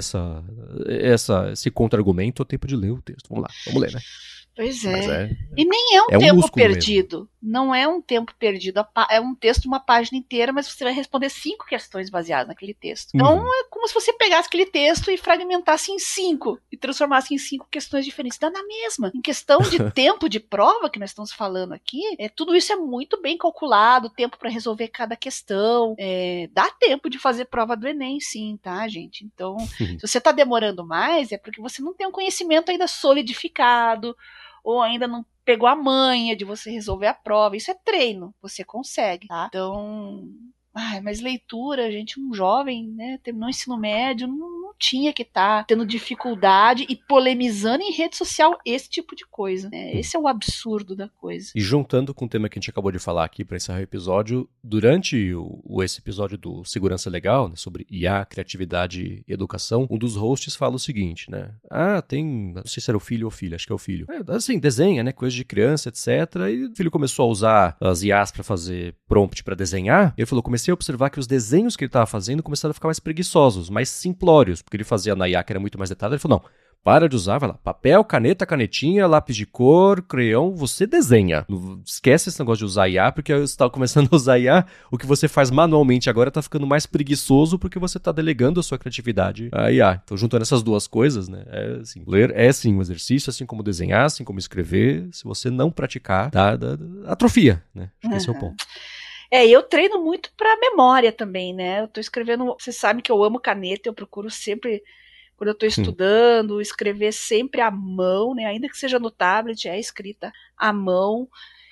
esse contra-argumento é o tempo de ler o texto. Vamos ler, né?
Pois é. E nem é um tempo perdido. Mesmo. Não é um tempo perdido. É um texto de uma página inteira, mas você vai responder 5 questões baseadas naquele texto. Então é como se você pegasse aquele texto e fragmentasse em 5 e transformasse em 5 questões diferentes. Dá na mesma. Em questão de tempo de prova que nós estamos falando aqui, tudo isso é muito bem calculado, tempo para resolver cada questão. Dá tempo de fazer prova do Enem, sim, tá, gente? Então, se você está demorando mais, é porque você não tem um conhecimento ainda solidificado, ou ainda não pegou a manha de você resolver a prova. Isso é treino, você consegue, tá? Então, mas leitura, gente, um jovem, né, terminou o ensino médio, não tinha que estar tendo dificuldade e polemizando em rede social esse tipo de coisa, né? Esse é o absurdo da coisa.
E juntando com o tema que a gente acabou de falar aqui para encerrar o episódio, durante esse episódio do Segurança Legal, né, sobre IA, criatividade e educação, um dos hosts fala o seguinte, né? Não sei se era o filho ou filha, acho que é o filho. Assim, desenha, né, coisa de criança, etc. E o filho começou a usar as IAs para fazer prompt para desenhar, e ele falou, comecei a observar que os desenhos que ele estava fazendo começaram a ficar mais preguiçosos, mais simplórios, porque ele fazia na IA que era muito mais detalhado. Ele falou, não, para de usar, vai lá, papel, caneta, canetinha, lápis de cor, crayon, você desenha. Esquece esse negócio de usar IA, porque você está começando a usar IA, o que você faz manualmente agora está ficando mais preguiçoso porque você está delegando a sua criatividade à IA. Então, juntando essas duas coisas, né, ler é sim um exercício, assim como desenhar, assim como escrever. Se você não praticar, atrofia, né? Acho que esse é o ponto.
Eu treino muito pra memória também, né? Eu tô escrevendo, você sabe que eu amo caneta, eu procuro sempre, quando eu tô estudando, escrever sempre à mão, né? Ainda que seja no tablet, é escrita à mão.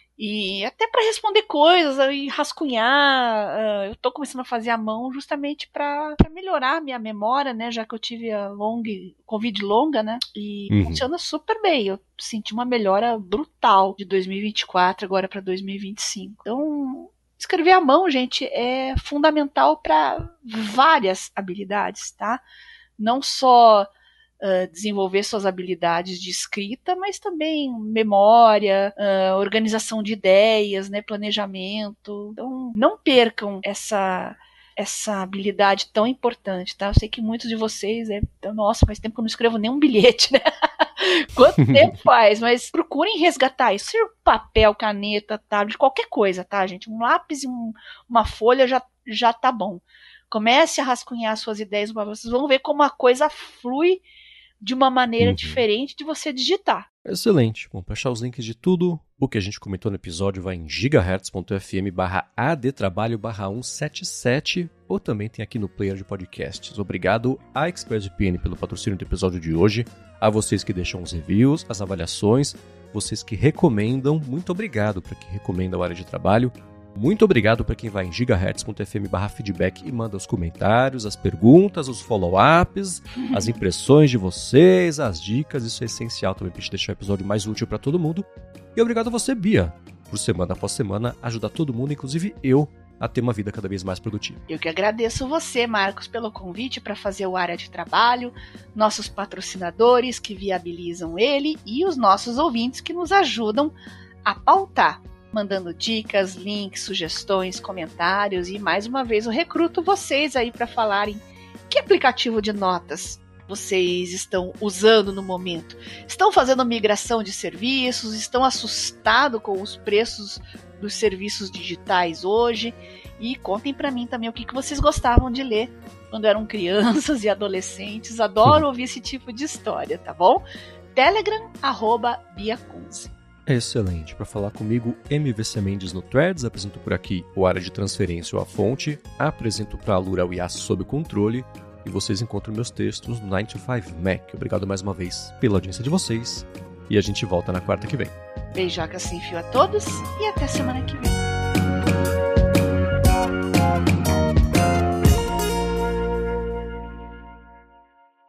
E até para responder coisas e rascunhar, eu tô começando a fazer à mão justamente para melhorar a minha memória, né? Já que eu tive a Covid longa, né? E funciona super bem. Eu senti uma melhora brutal de 2024 agora para 2025. Então, escrever à mão, gente, é fundamental para várias habilidades, tá? Não só desenvolver suas habilidades de escrita, mas também memória, organização de ideias, né, planejamento. Então, não percam essa habilidade tão importante, tá? Eu sei que muitos de vocês, nossa, faz tempo que eu não escrevo nenhum bilhete, né? Quanto tempo faz? Mas procurem resgatar isso. Papel, caneta, tablet, qualquer coisa, tá, gente? Um lápis e uma folha já tá bom. Comece a rascunhar suas ideias, vocês vão ver como a coisa flui de uma maneira diferente de você digitar.
Excelente. Bom, para achar os links de tudo o que a gente comentou no episódio, vai em gigahertz.fm/adtrabalho/177, ou também tem aqui no player de podcasts. Obrigado à ExpressVPN pelo patrocínio do episódio de hoje, a vocês que deixam os reviews, as avaliações, vocês que recomendam, muito obrigado para quem recomenda a área de trabalho. Muito obrigado para quem vai em gigahertz.fm/feedback e manda os comentários, as perguntas, os follow-ups, as impressões de vocês, as dicas. Isso é essencial também para a gente deixar o episódio mais útil para todo mundo. E obrigado a você, Bia, por semana após semana ajudar todo mundo, inclusive eu, a ter uma vida cada vez mais produtiva.
Eu que agradeço você, Marcos, pelo convite para fazer o Área de Trabalho, nossos patrocinadores que viabilizam ele e os nossos ouvintes que nos ajudam a pautar, mandando dicas, links, sugestões, comentários, e mais uma vez eu recruto vocês aí para falarem que aplicativo de notas vocês estão usando no momento. Estão fazendo migração de serviços? Estão assustados com os preços dos serviços digitais hoje? E contem para mim também o que vocês gostavam de ler quando eram crianças e adolescentes. Adoro ouvir esse tipo de história, tá bom? Telegram, @BiaCunze.
Excelente. Para falar comigo, MVC Mendes no Threads, apresento por aqui o Área de Transferência ou a Fonte, apresento para a Lura o IA sob controle, e vocês encontram meus textos no 9to5Mac. Obrigado mais uma vez pela audiência de vocês, e a gente volta na quarta que vem.
Beijoca sem fio a todos e até semana que vem.